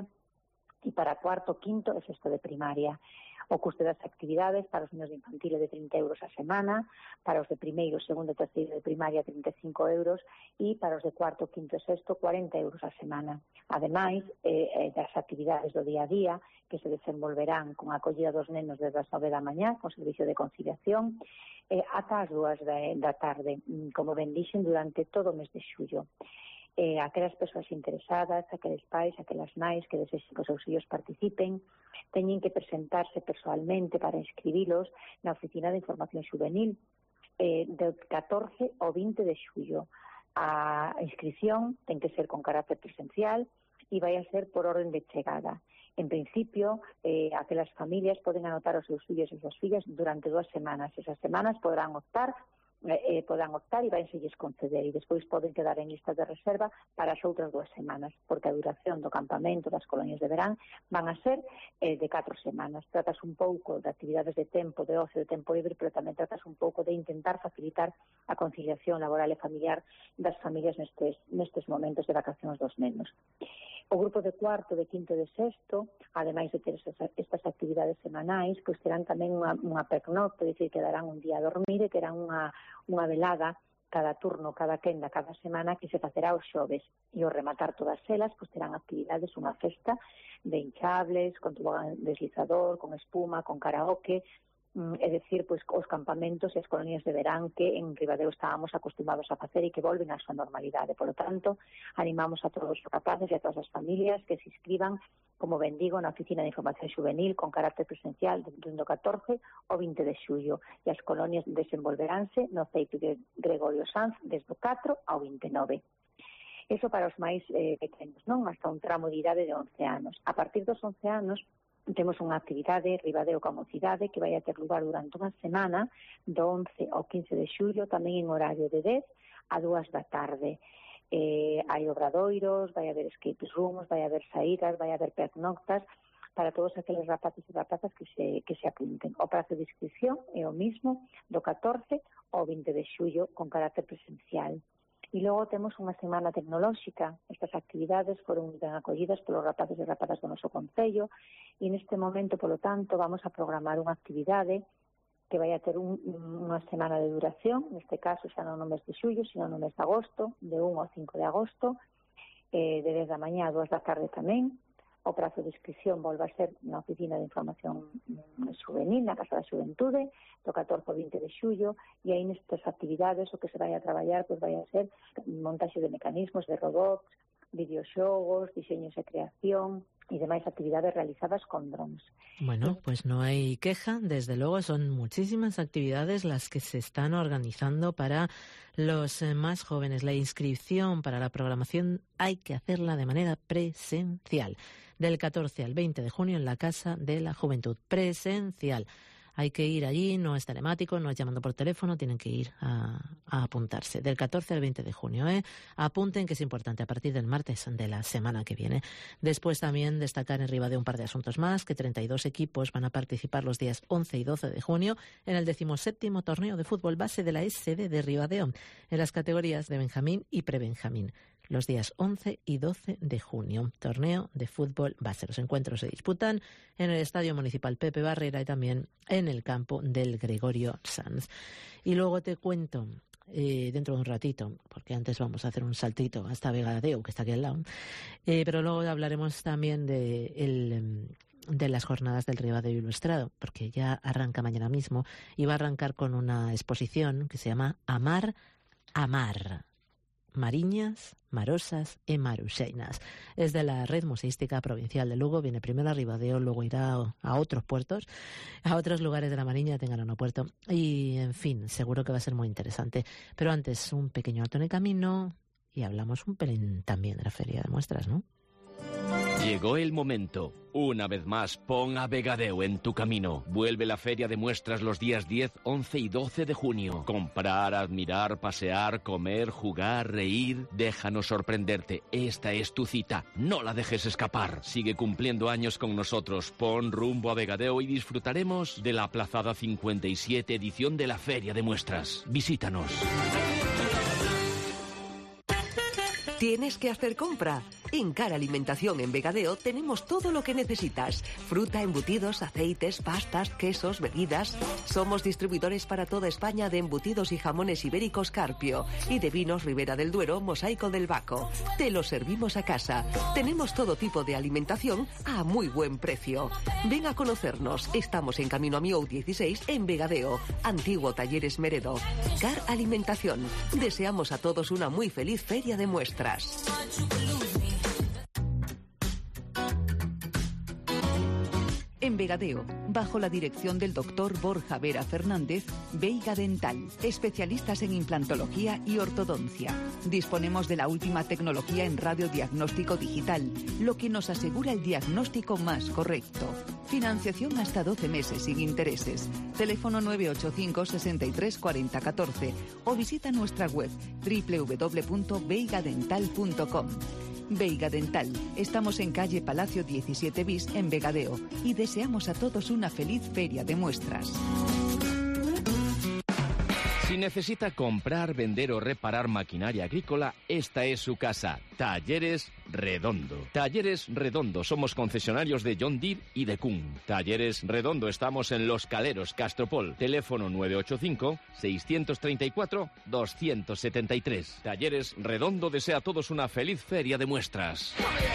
e para cuarto, quinto e sexto de primaria. O custe das actividades para os nenos de infantil é de trinta euros a semana, para os de primeiro, segundo e terceiro de primaria trinta e cinco euros, e para os de cuarto, quinto e sexto cuarenta euros a semana. Ademais, eh, das actividades do día a día que se desenvolverán con a acollida dos nenos desde as nove da mañá, con servicio de conciliación, eh, ata as dúas da, da tarde, como ben dixen, durante todo o mes de xullo. Eh, aquelas persoas interesadas, aqueles pais, aquelas nais que desexen que os seus fillos participen, teñen que presentarse persoalmente para inscribilos na Oficina de Información Juvenil eh, do catorce ao vinte de xullo. A inscripción ten que ser con carácter presencial e vai a ser por orden de chegada. En principio, eh, aquelas familias poden anotar os seus fillos e as súas fillas durante dúas semanas. Esas semanas poderán optar Eh, podan optar e vainse lles conceder, e despois poden quedar en listas de reserva para as outras dúas semanas, porque a duración do campamento das colonias de verán van a ser eh, de catro semanas. Tratas un pouco de actividades de tempo, de ocio, de tempo libre, pero tamén tratas un pouco de intentar facilitar a conciliación laboral e familiar das familias nestes, nestes momentos de vacacións dos nenos. O grupo de cuarto, de quinto e de sexto, ademais de ter esas, estas actividades semanais, pois terán tamén unha, unha pernocte, é dicir, que darán un día a dormir e terán unha, unha velada cada turno, cada quenda, cada semana que se facerá os xoves. E ao rematar todas elas, pois terán actividades, unha festa de hinchables, con tobogán deslizador, con espuma, con karaoke, é dicir, pois os campamentos e as colonias de verán que en Ribadeo estábamos acostumados a facer e que volven á súa normalidade. Por lo tanto, animamos a todos os rapaces e a todas as familias que se inscriban, como ben digo, na Oficina de Información Juvenil con carácter presencial do catorce ao vinte de xullo, e as colonias desenvolveránse no C E I P de Gregorio Sanz desde o catro ao vinte e nove. Eso para os máis eh, pequenos, non? Hasta un tramo de idade de once anos. A partir dos once anos, temos unha actividade Ribadeo coa mocidade que vai a ter lugar durante unha semana do once ao quince de xullo, tamén en horario de dez a dúas da tarde. Eh, hai obradoiros, vai haber escape rooms, vai haber saídas, vai haber pernoctas para todos aqueles rapaces e rapazas que se, que se apunten. O prazo de inscripción é o mismo do catorce ao vinte de xullo con carácter presencial. E logo temos unha semana tecnolóxica. Estas actividades foron ben acollidas polos rapaces e rapadas do noso concello e neste momento, polo tanto, vamos a programar unha actividade que vai a ter un, unha semana de duración, neste caso xa non no mes de xullo, sino no mes de agosto, de un ao cinco de agosto, eh, de dez da mañá a dúas da tarde tamén. O prazo de inscripción volve a ser na Oficina de Información Juvenil, na Casa da Xuventude, do catorce ao vinte de xullo, e aí nestas actividades o que se vai a traballar pois vai a ser montaxe de mecanismos, de robots, videoxogos, diseños e creación y demás actividades realizadas con drones. Bueno, pues no hay queja, desde luego son muchísimas actividades las que se están organizando para los más jóvenes. La inscripción para la programación hay que hacerla de manera presencial, del catorce al veinte de junio en la Casa de la Juventud, presencial. Hay que ir allí, no es telemático, no es llamando por teléfono, tienen que ir a, a apuntarse. Del catorce al veinte de junio, ¿eh? Apunten, que es importante, a partir del martes de la semana que viene. Después también destacar en Ribadeo un par de asuntos más, que treinta y dos equipos van a participar los días once y doce de junio en el decimoséptimo torneo de fútbol base de la S D de Ribadeo, en las categorías de Benjamín y Prebenjamín. Los días once y doce de junio, torneo de fútbol base. Los encuentros se disputan en el Estadio Municipal Pepe Barrera y también en el campo del Gregorio Sanz. Y luego te cuento, eh, dentro de un ratito, porque antes vamos a hacer un saltito hasta Vegadeo, que está aquí al lado, eh, pero luego hablaremos también de el... de las jornadas del Ribadeo Ilustrado, porque ya arranca mañana mismo y va a arrancar con una exposición que se llama Amar, Amar. Mariñas, Marosas e Maruxeinas. Es de la Red Museística Provincial de Lugo, viene primero a Ribadeo, luego irá a otros puertos, a otros lugares de la Mariña, tengan un puerto, y en fin, seguro que va a ser muy interesante. Pero antes, un pequeño alto en el camino y hablamos un pelín también de la Feria de Muestras, ¿no? Llegó el momento. Una vez más, pon a Vegadeo en tu camino. Vuelve la Feria de Muestras los días diez, once y doce de junio. Comprar, admirar, pasear, comer, jugar, reír. Déjanos sorprenderte. Esta es tu cita. No la dejes escapar. Sigue cumpliendo años con nosotros. Pon rumbo a Vegadeo y disfrutaremos de la aplazada cincuenta y siete edición de la Feria de Muestras. Visítanos. ¿Tienes que hacer compra? En Car Alimentación en Vegadeo tenemos todo lo que necesitas. Fruta, embutidos, aceites, pastas, quesos, bebidas. Somos distribuidores para toda España de embutidos y jamones ibéricos Carpio y de vinos Ribera del Duero, Mosaico del Baco. Te los servimos a casa. Tenemos todo tipo de alimentación a muy buen precio. Ven a conocernos. Estamos en Camino a Miou dieciséis en Vegadeo, antiguo Talleres Meredo. Car Alimentación. Deseamos a todos una muy feliz Feria de Muestras. En Vegadeo, bajo la dirección del doctor Borja Vera Fernández, Veiga Dental, especialistas en implantología y ortodoncia. Disponemos de la última tecnología en radiodiagnóstico digital, lo que nos asegura el diagnóstico más correcto. Financiación hasta doce meses sin intereses. Teléfono nueve ocho cinco, sesenta y tres, cuarenta, catorce o visita nuestra web doble u doble u doble u punto veiga dental punto com. Veiga Dental. Estamos en calle Palacio diecisiete bis en Vegadeo y deseamos a todos una feliz Feria de Muestras. Si necesita comprar, vender o reparar maquinaria agrícola, esta es su casa. Talleres Redondo. Talleres Redondo. Somos concesionarios de John Deere y de Kuhn. Talleres Redondo. Estamos en Los Caleros, Castropol. Teléfono nueve ocho cinco, seis tres cuatro, dos siete tres. Talleres Redondo desea a todos una feliz Feria de Muestras.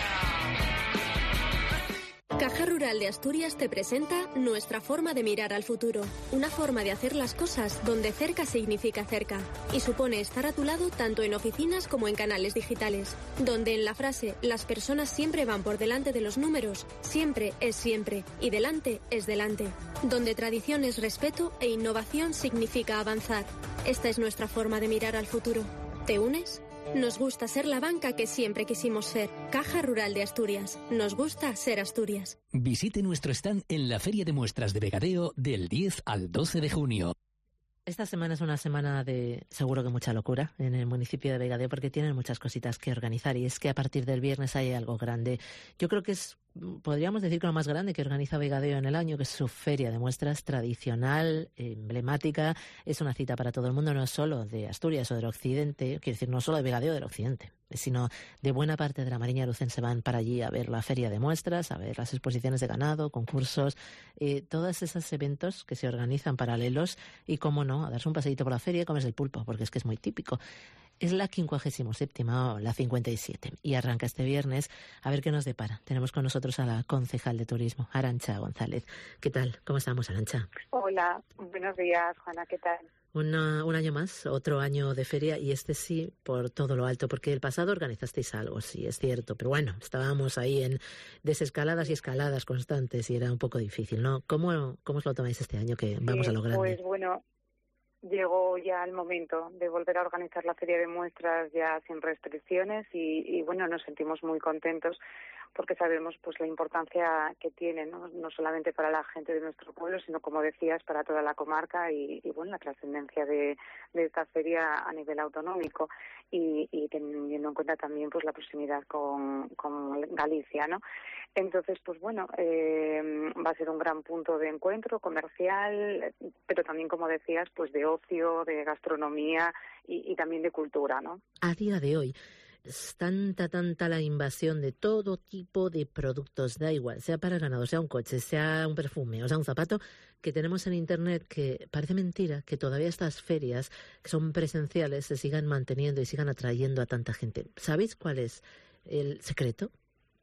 Caja Rural de Asturias te presenta nuestra forma de mirar al futuro. Una forma de hacer las cosas donde cerca significa cerca. Y supone estar a tu lado tanto en oficinas como en canales digitales. Donde en la frase, las personas siempre van por delante de los números, siempre es siempre y delante es delante. Donde tradición es respeto e innovación significa avanzar. Esta es nuestra forma de mirar al futuro. ¿Te unes? Nos gusta ser la banca que siempre quisimos ser. Caja Rural de Asturias. Nos gusta ser Asturias. Visite nuestro stand en la Feria de Muestras de Vegadeo del diez al doce de junio. Esta semana es una semana de, seguro que mucha locura en el municipio de Vegadeo porque tienen muchas cositas que organizar y es que a partir del viernes hay algo grande. Yo creo que es podríamos decir que lo más grande que organiza Vegadeo en el año, que es su feria de muestras tradicional, emblemática. Es una cita para todo el mundo, no solo de Asturias o del Occidente, quiero decir, no solo de Vegadeo del Occidente, sino de buena parte de la Mariña Lucense van para allí a ver la feria de muestras, a ver las exposiciones de ganado, concursos, eh, todos esos eventos que se organizan paralelos y, cómo no, a darse un paseíto por la feria y comerse el pulpo, porque es que es muy típico. Es la quincuagésima séptima o la cincuenta y siete y arranca este viernes. A ver qué nos depara. Tenemos con nosotros a la concejal de turismo, Arantxa González. ¿Qué tal? ¿Cómo estamos, Arantxa? Hola, buenos días, Juana, ¿qué tal? Una, un año más, otro año de feria, y este sí por todo lo alto, porque el pasado organizasteis algo, sí, es cierto, pero bueno, estábamos ahí en desescaladas y escaladas constantes y era un poco difícil, ¿no? ¿Cómo, cómo os lo tomáis este año que vamos sí, a lo grande? Pues bueno, llegó ya el momento de volver a organizar la feria de muestras ya sin restricciones y, y bueno, nos sentimos muy contentos porque sabemos pues la importancia que tiene, ¿no? No solamente para la gente de nuestro pueblo, sino, como decías, para toda la comarca y, y bueno, la trascendencia de, de esta feria a nivel autonómico y, y teniendo en cuenta también pues la proximidad con, con Galicia, ¿no? Entonces, pues bueno, eh, va a ser un gran punto de encuentro comercial, pero también, como decías, pues de ocio, de gastronomía y, y también de cultura, ¿no? A día de hoy, es tanta, tanta la invasión de todo tipo de productos, da igual, sea para ganado, sea un coche, sea un perfume o sea un zapato, que tenemos en Internet, que parece mentira que todavía estas ferias, que son presenciales, se sigan manteniendo y sigan atrayendo a tanta gente. ¿Sabéis cuál es el secreto?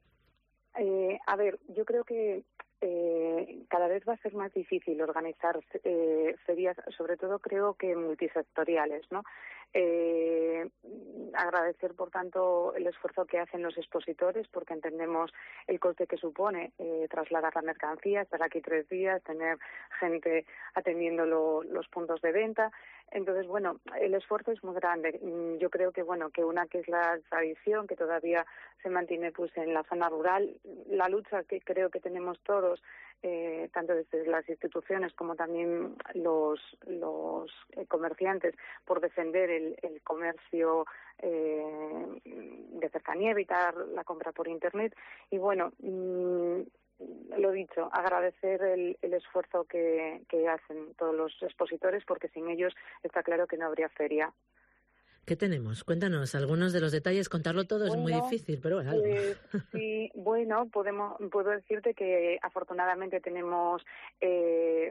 Eh, a ver, yo creo que eh, cada vez va a ser más difícil organizar eh, ferias, sobre todo creo que multisectoriales, ¿no? Eh, agradecer, por tanto, el esfuerzo que hacen los expositores, porque entendemos el coste que supone eh, trasladar la mercancía, estar aquí tres días, tener gente atendiendo lo, los puntos de venta. Entonces, bueno, el esfuerzo es muy grande. Yo creo que, bueno, que una que es la tradición, que todavía se mantiene pues en la zona rural, la lucha que creo que tenemos todos, eh, tanto desde las instituciones como también los, los eh, comerciantes, por defender el, el comercio eh, de cercanía, evitar la compra por Internet. Y bueno, mmm, lo dicho, agradecer el, el esfuerzo que, que hacen todos los expositores, porque sin ellos está claro que no habría feria. ¿Qué tenemos? Cuéntanos algunos de los detalles. Contarlo todo bueno, es muy difícil, pero bueno, algo. Pues, sí, bueno, podemos, puedo decirte que afortunadamente tenemos eh,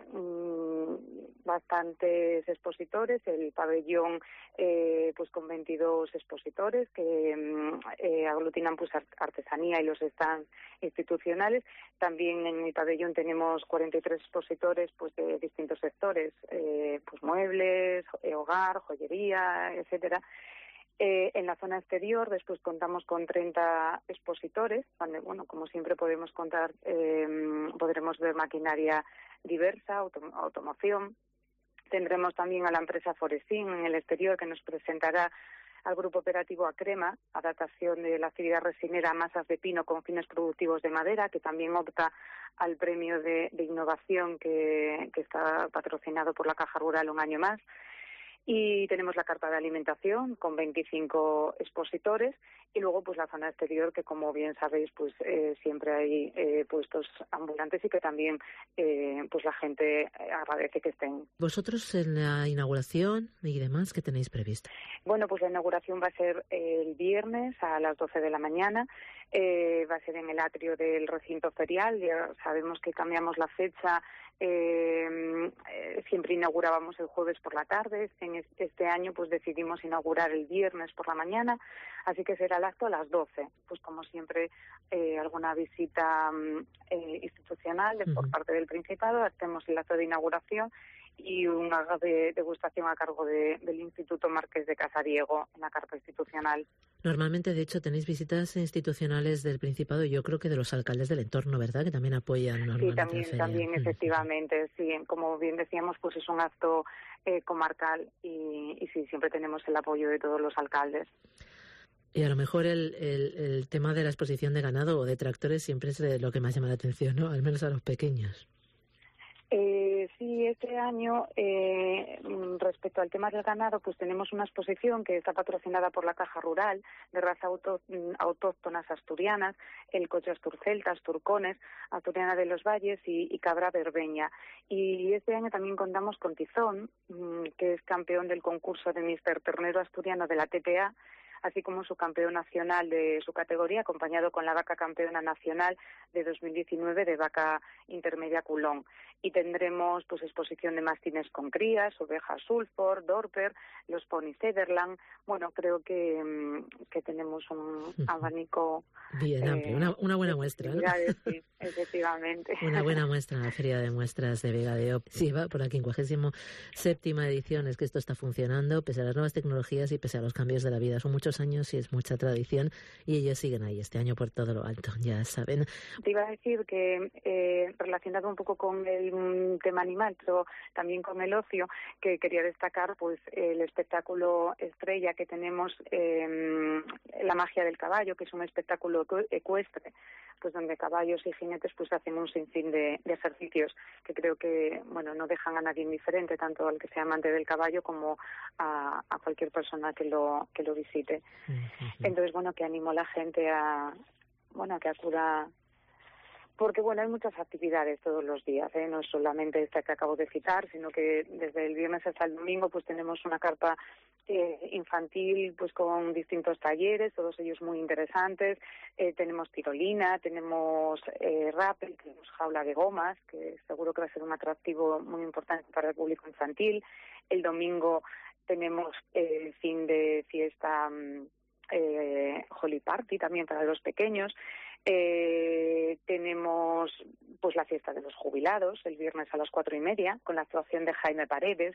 bastantes expositores, el pabellón eh, pues con veintidós expositores que eh, aglutinan pues artesanía y los stands institucionales. También en el pabellón tenemos cuarenta y tres expositores pues de distintos sectores, eh, pues muebles, hogar, joyería, etcétera. Eh, en la zona exterior después contamos con treinta expositores, donde, bueno, como siempre podemos contar, eh, podremos ver maquinaria diversa, autom- automoción. Tendremos también a la empresa Forestín en el exterior, que nos presentará al grupo operativo Acrema, adaptación de la actividad resinera a masas de pino con fines productivos de madera, que también opta al premio de, de innovación que, que está patrocinado por la Caja Rural un año más. Y tenemos la carta de alimentación con veinticinco expositores y luego pues la zona exterior, que como bien sabéis pues eh, siempre hay eh, puestos ambulantes y que también eh, pues la gente agradece que estén. ¿Vosotros en la inauguración y demás qué tenéis previsto? Bueno, pues la inauguración va a ser el viernes a las doce de la mañana. Eh, va a ser en el atrio del recinto ferial. Ya sabemos que cambiamos la fecha. Eh, eh, siempre inaugurábamos el jueves por la tarde. En este año pues decidimos inaugurar el viernes por la mañana, así que será el acto a las doce. Pues como siempre, eh, alguna visita eh, institucional de, uh-huh. por parte del Principado. Hacemos el acto de inauguración y una de degustación a cargo de, del Instituto Marqués de Casariego en la carta institucional. Normalmente, de hecho, tenéis visitas institucionales del Principado y yo creo que de los alcaldes del entorno, ¿verdad? Que también apoyan normalmente. Sí, también, la feria. también efectivamente. Sí, como bien decíamos, pues es un acto eh, comarcal y, y sí, siempre tenemos el apoyo de todos los alcaldes. Y a lo mejor el, el, el tema de la exposición de ganado o de tractores siempre es lo que más llama la atención, ¿no? Al menos a los pequeños. Eh, sí, este año, eh, respecto al tema del ganado, pues tenemos una exposición que está patrocinada por la Caja Rural de raza auto, autóctonas asturianas, el coche asturcelta, asturcones, asturiana de los valles y, y cabra berbeña. Y este año también contamos con Tizón, que es campeón del concurso de míster Ternero Asturiano de la T P A, así como su campeón nacional de su categoría, acompañado con la vaca campeona nacional de dos mil diecinueve de vaca intermedia culón. Y tendremos pues exposición de mastines con crías, ovejas Sulford, Dorper, los pony Sutherland. Bueno, creo que, que tenemos un abanico bien eh, amplio, una, una buena muestra, ¿no? Sí, efectivamente. Una buena muestra en la Feria de Muestras de Vegadeo. Sí, va por la quincuagésima séptima edición. Es que esto está funcionando pese a las nuevas tecnologías y pese a los cambios de la vida. Son muchos años y es mucha tradición y ellos siguen ahí este año por todo lo alto, ya saben. Te iba a decir que eh, relacionado un poco con el un tema animal, pero también con el ocio, que quería destacar pues el espectáculo estrella que tenemos, eh, La magia del caballo, que es un espectáculo ecuestre, pues donde caballos y jinetes pues hacen un sinfín de, de ejercicios que creo que bueno no dejan a nadie indiferente, tanto al que sea amante del caballo como a, a cualquier persona que lo que lo visite. Uh-huh. Entonces bueno, que animo a la gente a bueno a que acuda, porque bueno, hay muchas actividades todos los días, ¿eh? No es solamente esta que acabo de citar, sino que desde el viernes hasta el domingo pues tenemos una carpa eh, infantil pues con distintos talleres, todos ellos muy interesantes. Eh, tenemos tirolina, tenemos eh, rappel, tenemos jaula de gomas, que seguro que va a ser un atractivo muy importante para el público infantil. El domingo tenemos el eh, fin de fiesta eh, Holy Party también para los pequeños. Eh, tenemos pues la fiesta de los jubilados el viernes a las cuatro y media con la actuación de Jaime Paredes.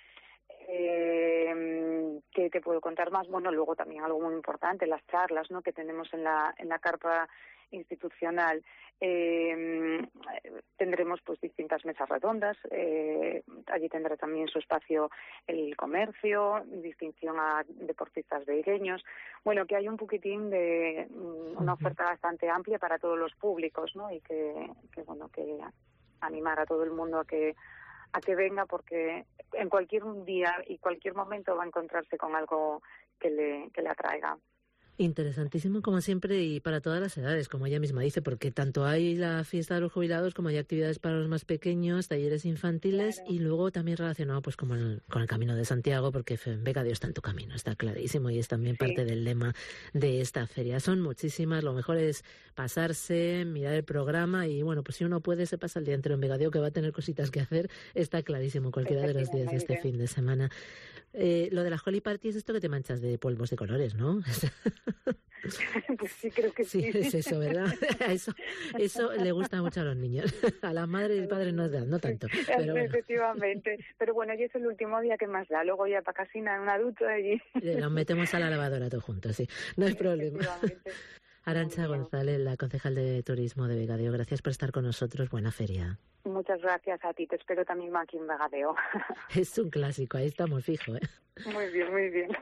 Eh, ¿Qué te puedo contar más? Bueno, luego también algo muy importante, las charlas, ¿no?, que tenemos en la en la carpa institucional. Eh, tendremos pues distintas mesas redondas, eh, allí tendrá también su espacio el comercio, distinción a deportistas vegueños. Bueno, que hay un poquitín de una oferta bastante amplia para todos los públicos, ¿no? Y que, que bueno, que animar a todo el mundo a que a que venga, porque en cualquier día y cualquier momento va a encontrarse con algo que le que le atraiga. Interesantísimo, como siempre, y para todas las edades, como ella misma dice, porque tanto hay la fiesta de los jubilados como hay actividades para los más pequeños, talleres infantiles, claro. Y luego también relacionado pues como el, con el Camino de Santiago, porque Vegadeo está en tu camino, está clarísimo, y es también sí. parte del lema de esta feria. Son muchísimas, lo mejor es pasarse, mirar el programa y bueno, pues si uno puede se pasa el día entero en Vegadeo, que va a tener cositas que hacer, está clarísimo cualquiera de los días de este fin de semana. Eh, lo de la Holy Party es esto que te manchas de polvos de colores, ¿no? Pues sí, creo que sí. Sí, es eso, ¿verdad? Eso, eso le gusta mucho a los niños. A las madres y padres no, no tanto. Pero bueno. Efectivamente. Pero bueno, hoy es el último día que más da. Luego ya para casina en una ducha y... Nos metemos a la lavadora todos juntos, sí. No hay problema. Arantxa González, la concejal de Turismo de Vegadeo, gracias por estar con nosotros. Buena feria. Muchas gracias a ti. Te espero también aquí en Vegadeo. Es un clásico, ahí estamos fijo, ¿eh? Muy bien, muy bien.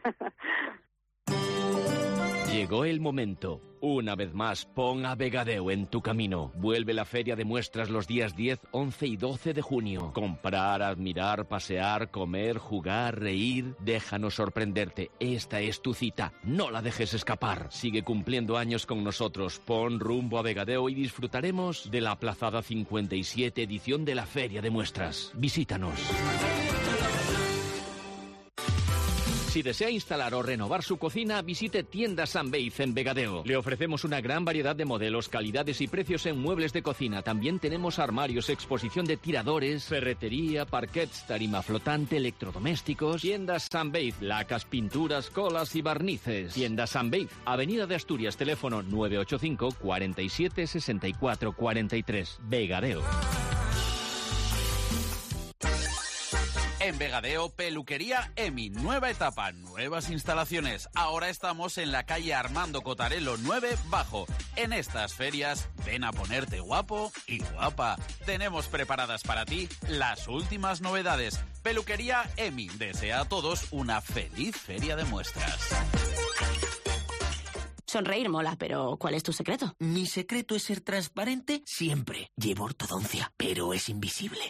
Llegó el momento. Una vez más, pon a Vegadeo en tu camino. Vuelve la Feria de Muestras los días diez, once y doce de junio. Comprar, admirar, pasear, comer, jugar, reír. Déjanos sorprenderte. Esta es tu cita. No la dejes escapar. Sigue cumpliendo años con nosotros. Pon rumbo a Vegadeo y disfrutaremos de la aplazada cincuenta y siete edición de la Feria de Muestras. Visítanos. Si desea instalar o renovar su cocina, visite Tiendas Sanbeiz en Vegadeo. Le ofrecemos una gran variedad de modelos, calidades y precios en muebles de cocina. También tenemos armarios, exposición de tiradores, ferretería, parquets, tarima flotante, electrodomésticos. Tiendas Sanbeiz, lacas, pinturas, colas y barnices. Tiendas Sanbeiz, Avenida de Asturias, teléfono nueve ocho cinco, cuarenta y siete, sesenta y cuatro, cuarenta y tres. Vegadeo. En Vegadeo, Peluquería Emi, nueva etapa, nuevas instalaciones. Ahora estamos en la calle Armando Cotarelo nueve Bajo. En estas ferias, ven a ponerte guapo y guapa. Tenemos preparadas para ti las últimas novedades. Peluquería Emi desea a todos una feliz feria de muestras. Sonreír mola, pero ¿cuál es tu secreto? Mi secreto es ser transparente siempre. Llevo ortodoncia, pero es invisible.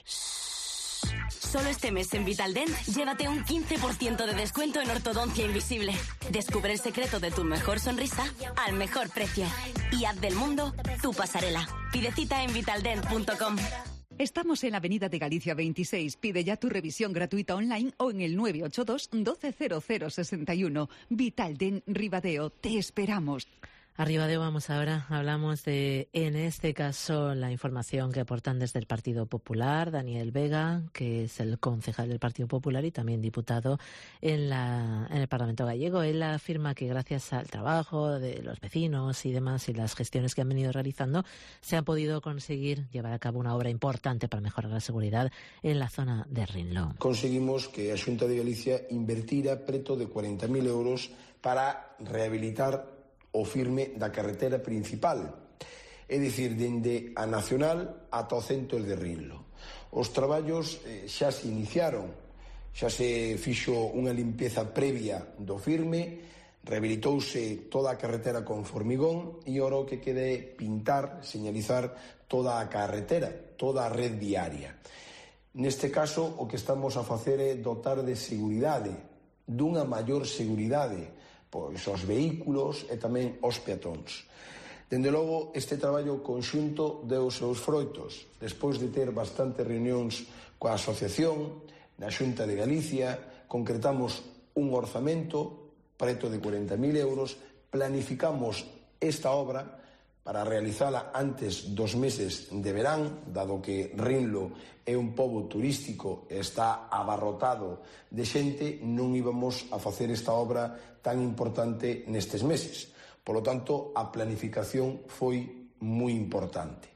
Solo este mes en Vitaldent, llévate un quince por ciento de descuento en ortodoncia invisible. Descubre el secreto de tu mejor sonrisa al mejor precio. Y haz del mundo tu pasarela. Pide cita en vitaldent punto com. Estamos en la Avenida de Galicia veintiséis. Pide ya tu revisión gratuita online o en el nueve ocho dos, doce cero cero sesenta y uno. Vitaldent Ribadeo. Te esperamos. A Ribadeo vamos ahora, hablamos de, en este caso, la información que aportan desde el Partido Popular, Daniel Vega, que es el concejal del Partido Popular y también diputado en, la, en el Parlamento gallego. Él afirma que gracias al trabajo de los vecinos y demás y las gestiones que han venido realizando, se ha podido conseguir llevar a cabo una obra importante para mejorar la seguridad en la zona de Rinlo. Conseguimos que a Xunta de Galicia invertira preto de cuarenta mil euros para rehabilitar o firme da carretera principal, é dicir, dende a Nacional ata o centro de Rinlo. Os traballos eh, xa se iniciaron, xa se fixo unha limpeza previa do firme, rehabilitouse toda a carretera con formigón e ora o que quede pintar, señalizar toda a carretera, toda a red viaria. Neste caso, o que estamos a facer é dotar de seguridade, dunha maior seguridade, pois aos vehículos e tamén aos peatóns. Dende logo, este traballo conxunto deu os seus froitos. Despois de ter bastantes reunións coa asociación, na Xunta de Galicia, concretamos un orzamento preto de cuarenta mil euros, planificamos esta obra para realizala antes dos meses de verán, dado que Rinlo é un pobo turístico e está abarrotado de xente, non íbamos a facer esta obra tan importante nestes meses. Por lo tanto, a planificación foi moi importante.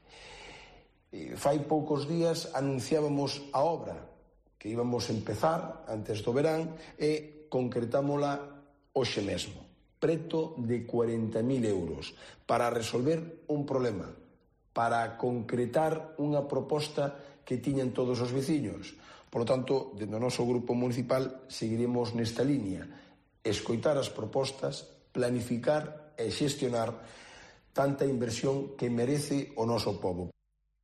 Fai poucos días anunciábamos a obra que íbamos a empezar antes do verán e concretámola hoxe mesmo. Preto de cuarenta mil euros para resolver un problema, para concretar unha proposta que tiñan todos os veciños. Por lo tanto, dentro do noso grupo municipal seguiremos nesta línea, escoitar as propostas, planificar e xestionar tanta inversión que merece o noso pobo.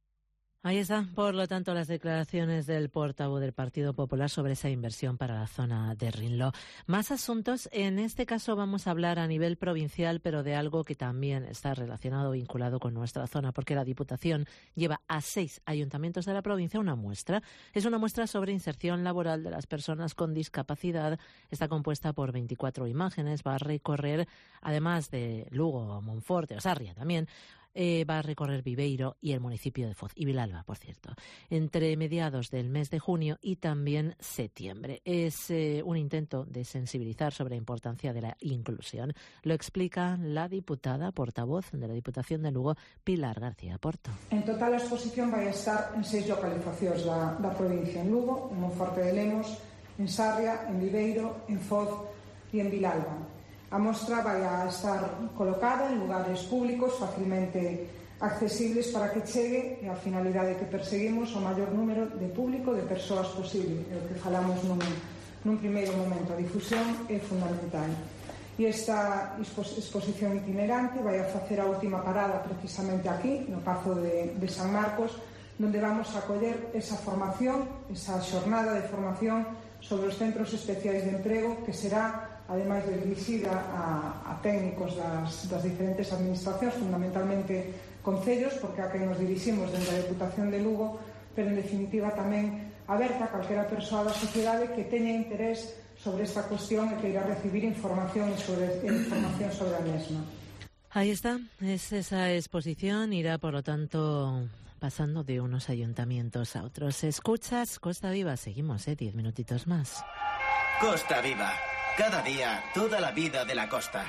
Ahí están, por lo tanto, las declaraciones del portavoz del Partido Popular sobre esa inversión para la zona de Rinlo. Más asuntos, en este caso vamos a hablar a nivel provincial, pero de algo que también está relacionado, vinculado con nuestra zona, porque la Diputación lleva a seis ayuntamientos de la provincia una muestra. Es una muestra sobre inserción laboral de las personas con discapacidad. Está compuesta por veinticuatro imágenes, va a recorrer, además de Lugo, Monforte, Osarria también, Eh, va a recorrer Viveiro y el municipio de Foz y Vilalba, por cierto, entre mediados del mes de junio y también septiembre. Es eh, un intento de sensibilizar sobre la importancia de la inclusión. Lo explica la diputada portavoz de la Diputación de Lugo, Pilar García Porto. En total, a exposición vai estar en seis localizacións da, da provincia, en Lugo, en Monforte de Lemos, en Sarria, en Viveiro, en Foz e en Vilalba. A mostra vai a estar colocada en lugares públicos facilmente accesibles para que chegue e a finalidade que perseguimos o maior número de público de persoas posible. É o que falamos nun, nun primeiro momento. A difusión é fundamental. E esta exposición itinerante vai a facer a última parada precisamente aquí, no Pazo de, de San Marcos, donde vamos a coller esa formación, esa xornada de formación sobre os centros especiais de emprego, que será, ademais de dirixida a, a técnicos das, das diferentes administracións, fundamentalmente concellos, porque a que nos diriximos dentro da Deputación de Lugo, pero en definitiva tamén aberta a calquera persoa da sociedade que teña interés sobre esta cuestión e que irá recibir información sobre, información sobre a mesma. Ahí está, es esa exposición, irá por lo tanto pasando de unos ayuntamientos a otros. ¿Escuchas Costa Viva? Seguimos, ¿eh? Diez minutitos más. Costa Viva. Cada día, toda la vida de la costa.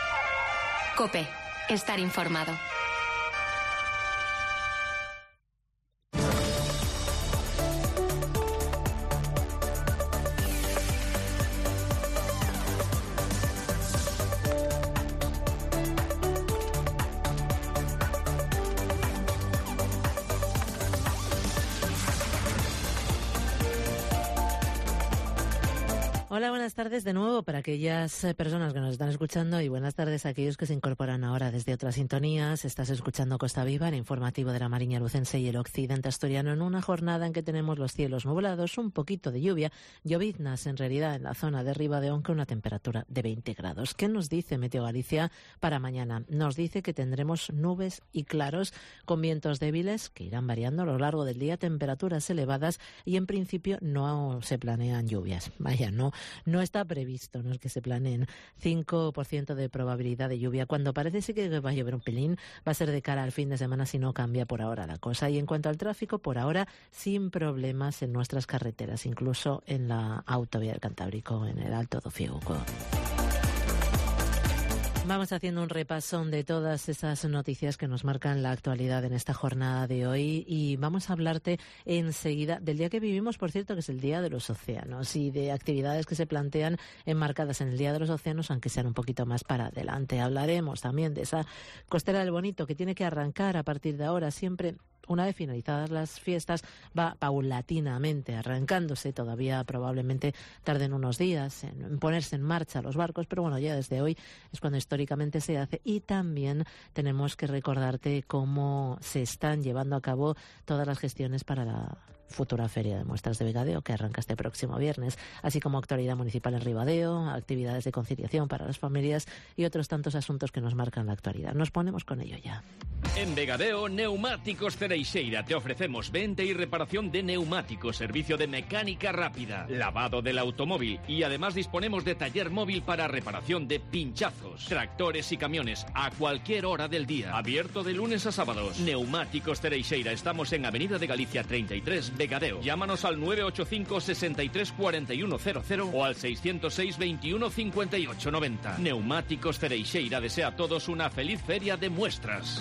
COPE. Estar informado. Hola, buenas tardes de nuevo para aquellas personas que nos están escuchando y buenas tardes a aquellos que se incorporan ahora desde otras sintonías. Estás escuchando Costa Viva, el informativo de la Mariña Lucense y el occidente asturiano, en una jornada en que tenemos los cielos nublados, un poquito de lluvia, lloviznas en realidad en la zona de Ribadeo, con una temperatura de veinte grados. ¿Qué nos dice Meteo Galicia para mañana? Nos dice que tendremos nubes y claros con vientos débiles que irán variando a lo largo del día, temperaturas elevadas y en principio no se planean lluvias. Vaya, no. No está previsto, no es que se planeen. cinco por ciento de probabilidad de lluvia. Cuando parece sí que va a llover un pelín, va a ser de cara al fin de semana si no cambia por ahora la cosa. Y en cuanto al tráfico, por ahora sin problemas en nuestras carreteras, incluso en la autovía del Cantábrico, en el Alto do Fiuco. Vamos haciendo un repaso de todas esas noticias que nos marcan la actualidad en esta jornada de hoy y vamos a hablarte enseguida del día que vivimos, por cierto, que es el Día de los Océanos, y de actividades que se plantean enmarcadas en el Día de los Océanos, aunque sean un poquito más para adelante. Hablaremos también de esa Costera del Bonito que tiene que arrancar a partir de ahora, siempre una vez finalizadas las fiestas, va paulatinamente arrancándose. Todavía probablemente tarden unos días en ponerse en marcha los barcos, pero bueno, ya desde hoy es cuando históricamente se hace. Y también tenemos que recordarte cómo se están llevando a cabo todas las gestiones para la futura Feria de Muestras de Vegadeo, que arranca este próximo viernes, así como actualidad municipal en Ribadeo, actividades de conciliación para las familias y otros tantos asuntos que nos marcan la actualidad. Nos ponemos con ello ya. En Vegadeo, Neumáticos Cereixeira, te ofrecemos venta y reparación de neumáticos, servicio de mecánica rápida, lavado del automóvil y además disponemos de taller móvil para reparación de pinchazos, tractores y camiones a cualquier hora del día. Abierto de lunes a sábados. Neumáticos Cereixeira, estamos en Avenida de Galicia treinta y tres, Vegadeo. Llámanos al nueve ocho cinco, sesenta y tres, cuarenta y uno cero cero o al seiscientos seis, veintiuno, cincuenta y ocho noventa. Neumáticos Cereixeira desea a todos una feliz feria de muestras.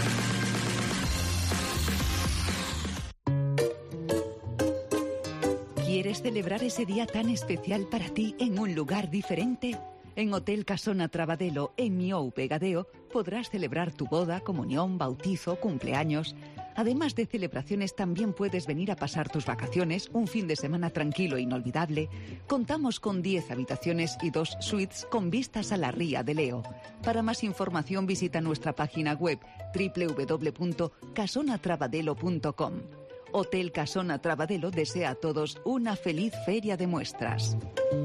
¿Quieres celebrar ese día tan especial para ti en un lugar diferente? En Hotel Casona Trabadelo, en Miou, Vegadeo, podrás celebrar tu boda, comunión, bautizo, cumpleaños. Además de celebraciones, también puedes venir a pasar tus vacaciones, un fin de semana tranquilo e inolvidable. Contamos con diez habitaciones y dos suites con vistas a la Ría de Leo. Para más información visita nuestra página web doble u doble u doble u punto casona trabadelo punto com. Hotel Casona Trabadelo desea a todos una feliz feria de muestras.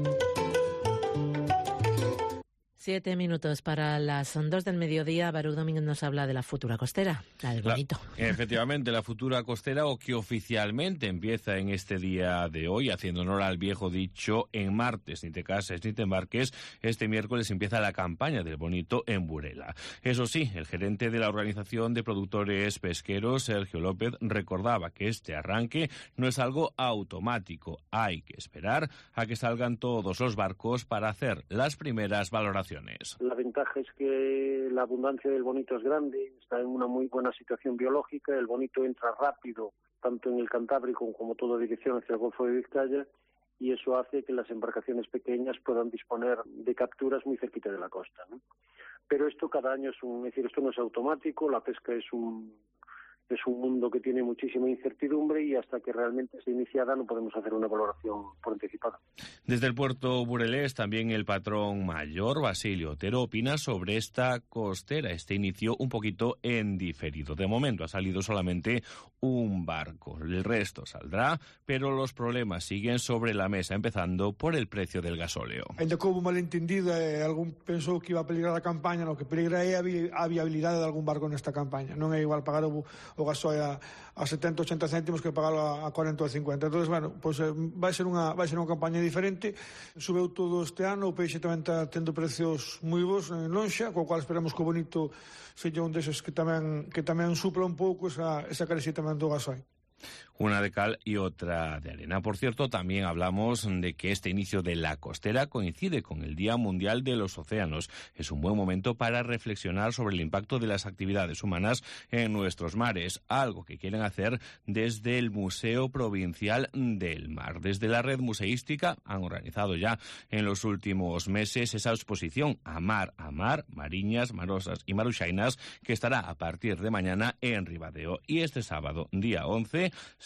Siete minutos para las dos del mediodía. Baruch Domínguez nos habla de la futura costera, la del bonito. La, efectivamente, la futura costera, o que oficialmente empieza en este día de hoy, haciendo honor al viejo dicho, en martes, ni te cases ni te embarques. Este miércoles empieza la campaña del bonito en Burela. Eso sí, el gerente de la Organización de Productores Pesqueros, Sergio López, recordaba que este arranque no es algo automático. Hay que esperar a que salgan todos los barcos para hacer las primeras valoraciones. La ventaja es que la abundancia del bonito es grande, está en una muy buena situación biológica, el bonito entra rápido, tanto en el Cantábrico como toda dirección hacia el Golfo de Vizcaya, y eso hace que las embarcaciones pequeñas puedan disponer de capturas muy cerquita de la costa, ¿no? Pero esto cada año es un, es decir, esto no es automático, la pesca es un es un mundo que tiene muchísima incertidumbre y hasta que realmente esté iniciada no podemos hacer una valoración por anticipado. Desde el puerto burelés, también el patrón mayor, Basilio Otero, opina sobre esta costera. Este inicio un poquito en diferido. De momento ha salido solamente un barco. El resto saldrá, pero los problemas siguen sobre la mesa, empezando por el precio del gasóleo. Ainda que houve un malentendido, eh, algún pensou que iba a peligrar a campaña, no que peligra é a, vi a viabilidade de algún barco nesta campaña. Non é igual pagar o, o gasoil a, a setenta, ochenta céntimos que pagarlo a, a cuarenta ou cincuenta. Entonces, bueno, pues, eh, vai ser unha vai ser unha campaña diferente. Subeu todo este ano, o peixe tamén está tendo precios moi bons en lonxa, co cual esperamos que o bonito seja un deses que tamén que tamén supla un pouco esa esa carecía tamén do gasoil. Una de cal y otra de arena. Por cierto, también hablamos de que este inicio de la costera coincide con el Día Mundial de los Océanos. Es un buen momento para reflexionar sobre el impacto de las actividades humanas en nuestros mares, algo que quieren hacer desde el Museo Provincial del Mar. Desde la red museística han organizado ya en los últimos meses esa exposición A Mar a Mar, Mariñas, Marosas y Maruxainas, que estará a partir de mañana en Ribadeo. Y este sábado, día once,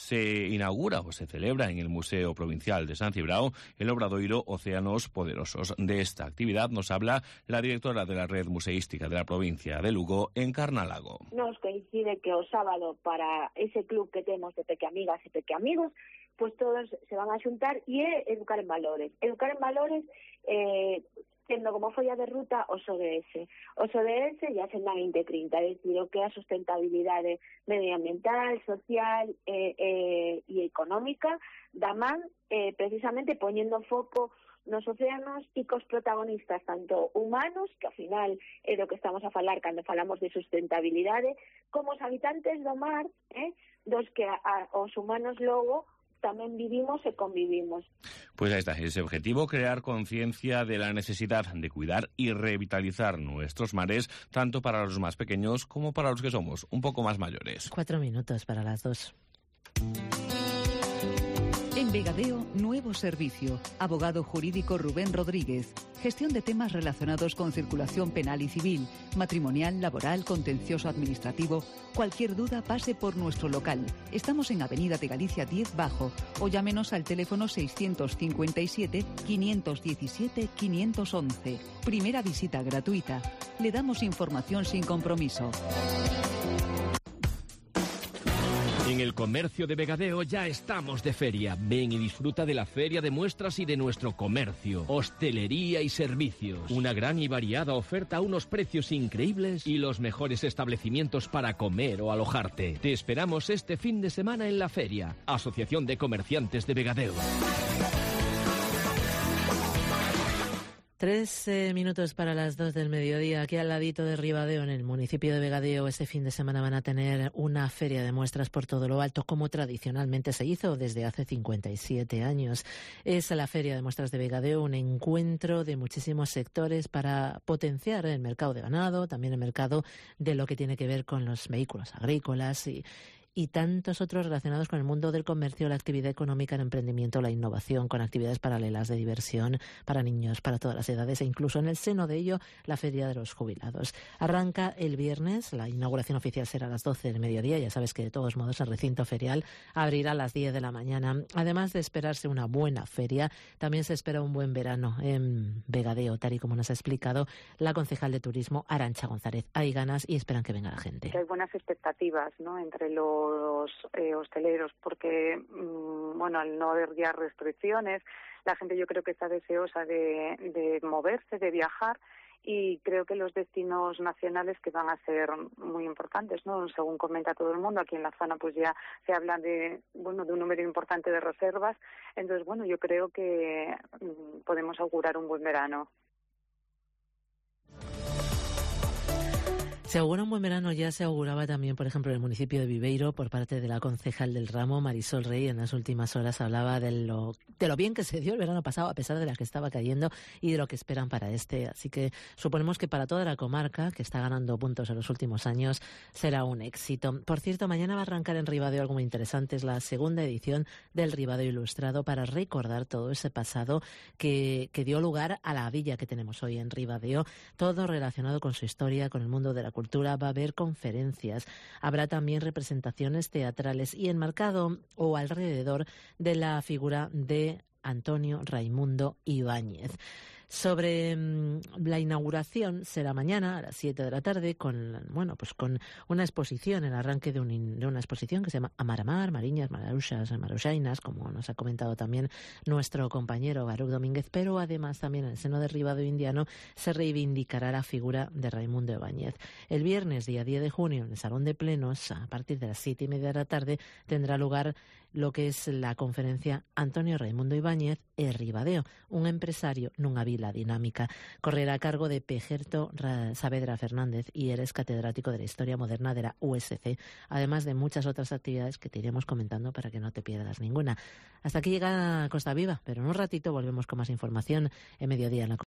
se inaugura o se celebra en el Museo Provincial de San Cibrao el obradoiro Océanos Poderosos. De esta actividad nos habla la directora de la Red Museística de la provincia de Lugo, Encarna Lago. Nos coincide que o sábado para ese club que temos de pequeamigas e pequeamigos, pois todos se van a xuntar e é educar en valores. Educar en valores eh, tendo como folla de ruta os O D S. Os O D S e a Senda vinte trinta, é dicir, o que é a sustentabilidade medioambiental, social eh, eh, e económica da man, eh, precisamente poñendo foco nos océanos e cos protagonistas tanto humanos, que ao final é do que estamos a falar cando falamos de sustentabilidade, como os habitantes do mar, eh, dos que a, a, os humanos logo tamén vivimos e convivimos. Pues ahí está, ese objetivo, crear conciencia de la necesidad de cuidar y revitalizar nuestros mares, tanto para los más pequeños como para los que somos un poco más mayores. Cuatro minutos para las dos. En Vegadeo, nuevo servicio. Abogado jurídico Rubén Rodríguez. Gestión de temas relacionados con circulación penal y civil, matrimonial, laboral, contencioso administrativo. Cualquier duda pase por nuestro local. Estamos en Avenida de Galicia diez Bajo o llámenos al teléfono seiscientos cincuenta y siete, quinientos diecisiete, quinientos once. Primera visita gratuita. Le damos información sin compromiso. En el comercio de Vegadeo ya estamos de feria. Ven y disfruta de la feria de muestras y de nuestro comercio, hostelería y servicios. Una gran y variada oferta a unos precios increíbles y los mejores establecimientos para comer o alojarte. Te esperamos este fin de semana en la feria. Asociación de Comerciantes de Vegadeo. Tres eh, minutos para las dos del mediodía. Aquí al ladito de Ribadeo, en el municipio de Vegadeo, este fin de semana van a tener una feria de muestras por todo lo alto, como tradicionalmente se hizo desde hace cincuenta y siete años. Es la Feria de Muestras de Vegadeo, un encuentro de muchísimos sectores para potenciar el mercado de ganado, también el mercado de lo que tiene que ver con los vehículos agrícolas y y tantos otros relacionados con el mundo del comercio, la actividad económica, el emprendimiento, la innovación, con actividades paralelas de diversión para niños, para todas las edades, e incluso en el seno de ello la Feria de los Jubilados. Arranca el viernes, la inauguración oficial será a las doce del mediodía, ya sabes que de todos modos el recinto ferial abrirá a las diez de la mañana. Además de esperarse una buena feria, también se espera un buen verano en Vegadeo, tal y como nos ha explicado la concejal de turismo Arantxa González. Hay ganas y esperan que venga la gente. Que hay buenas expectativas, ¿no?, entre los los eh, hosteleros, porque mmm, bueno, al no haber ya restricciones, la gente yo creo que está deseosa de, de moverse, de viajar, y creo que los destinos nacionales que van a ser muy importantes, ¿no? Según comenta todo el mundo, aquí en la zona pues ya se habla de, bueno, de un número importante de reservas. Entonces, bueno, yo creo que mmm, podemos augurar un buen verano. Se augura un buen verano, ya se auguraba también, por ejemplo, en el municipio de Viveiro, por parte de la concejal del ramo, Marisol Rey. En las últimas horas hablaba de lo, de lo bien que se dio el verano pasado, a pesar de la que estaba cayendo, y de lo que esperan para este. Así que suponemos que para toda la comarca, que está ganando puntos en los últimos años, será un éxito. Por cierto, mañana va a arrancar en Ribadeo algo muy interesante. Es la segunda edición del Ribadeo Ilustrado, para recordar todo ese pasado que, que dio lugar a la villa que tenemos hoy en Ribadeo. Todo relacionado con su historia, con el mundo de la cultura. Va a haber conferencias, habrá también representaciones teatrales y enmarcado o alrededor de la figura de Antonio Raimundo Ibáñez. Sobre mmm, la inauguración será mañana a las siete de la tarde con, bueno, pues con una exposición, el arranque de, un, de una exposición que se llama Amar Amar, Mariñas, Maruxas, Maruxainas, como nos ha comentado también nuestro compañero Baruch Domínguez, pero además también en el seno de Ribadeo Indiano se reivindicará la figura de Raimundo Ibáñez. El viernes, día diez de junio, en el Salón de Plenos, a partir de las siete y media de la tarde, tendrá lugar lo que es la conferencia Antonio Raimundo Ibáñez e Ribadeo, un empresario nunha vila dinámica. Correrá a cargo de Pejerto Saavedra Fernández y eres catedrático de la Historia Moderna de la U S C, además de muchas otras actividades que te iremos comentando para que no te pierdas ninguna. Hasta aquí llega Costa Viva, pero en un ratito volvemos con más información en Mediodía en la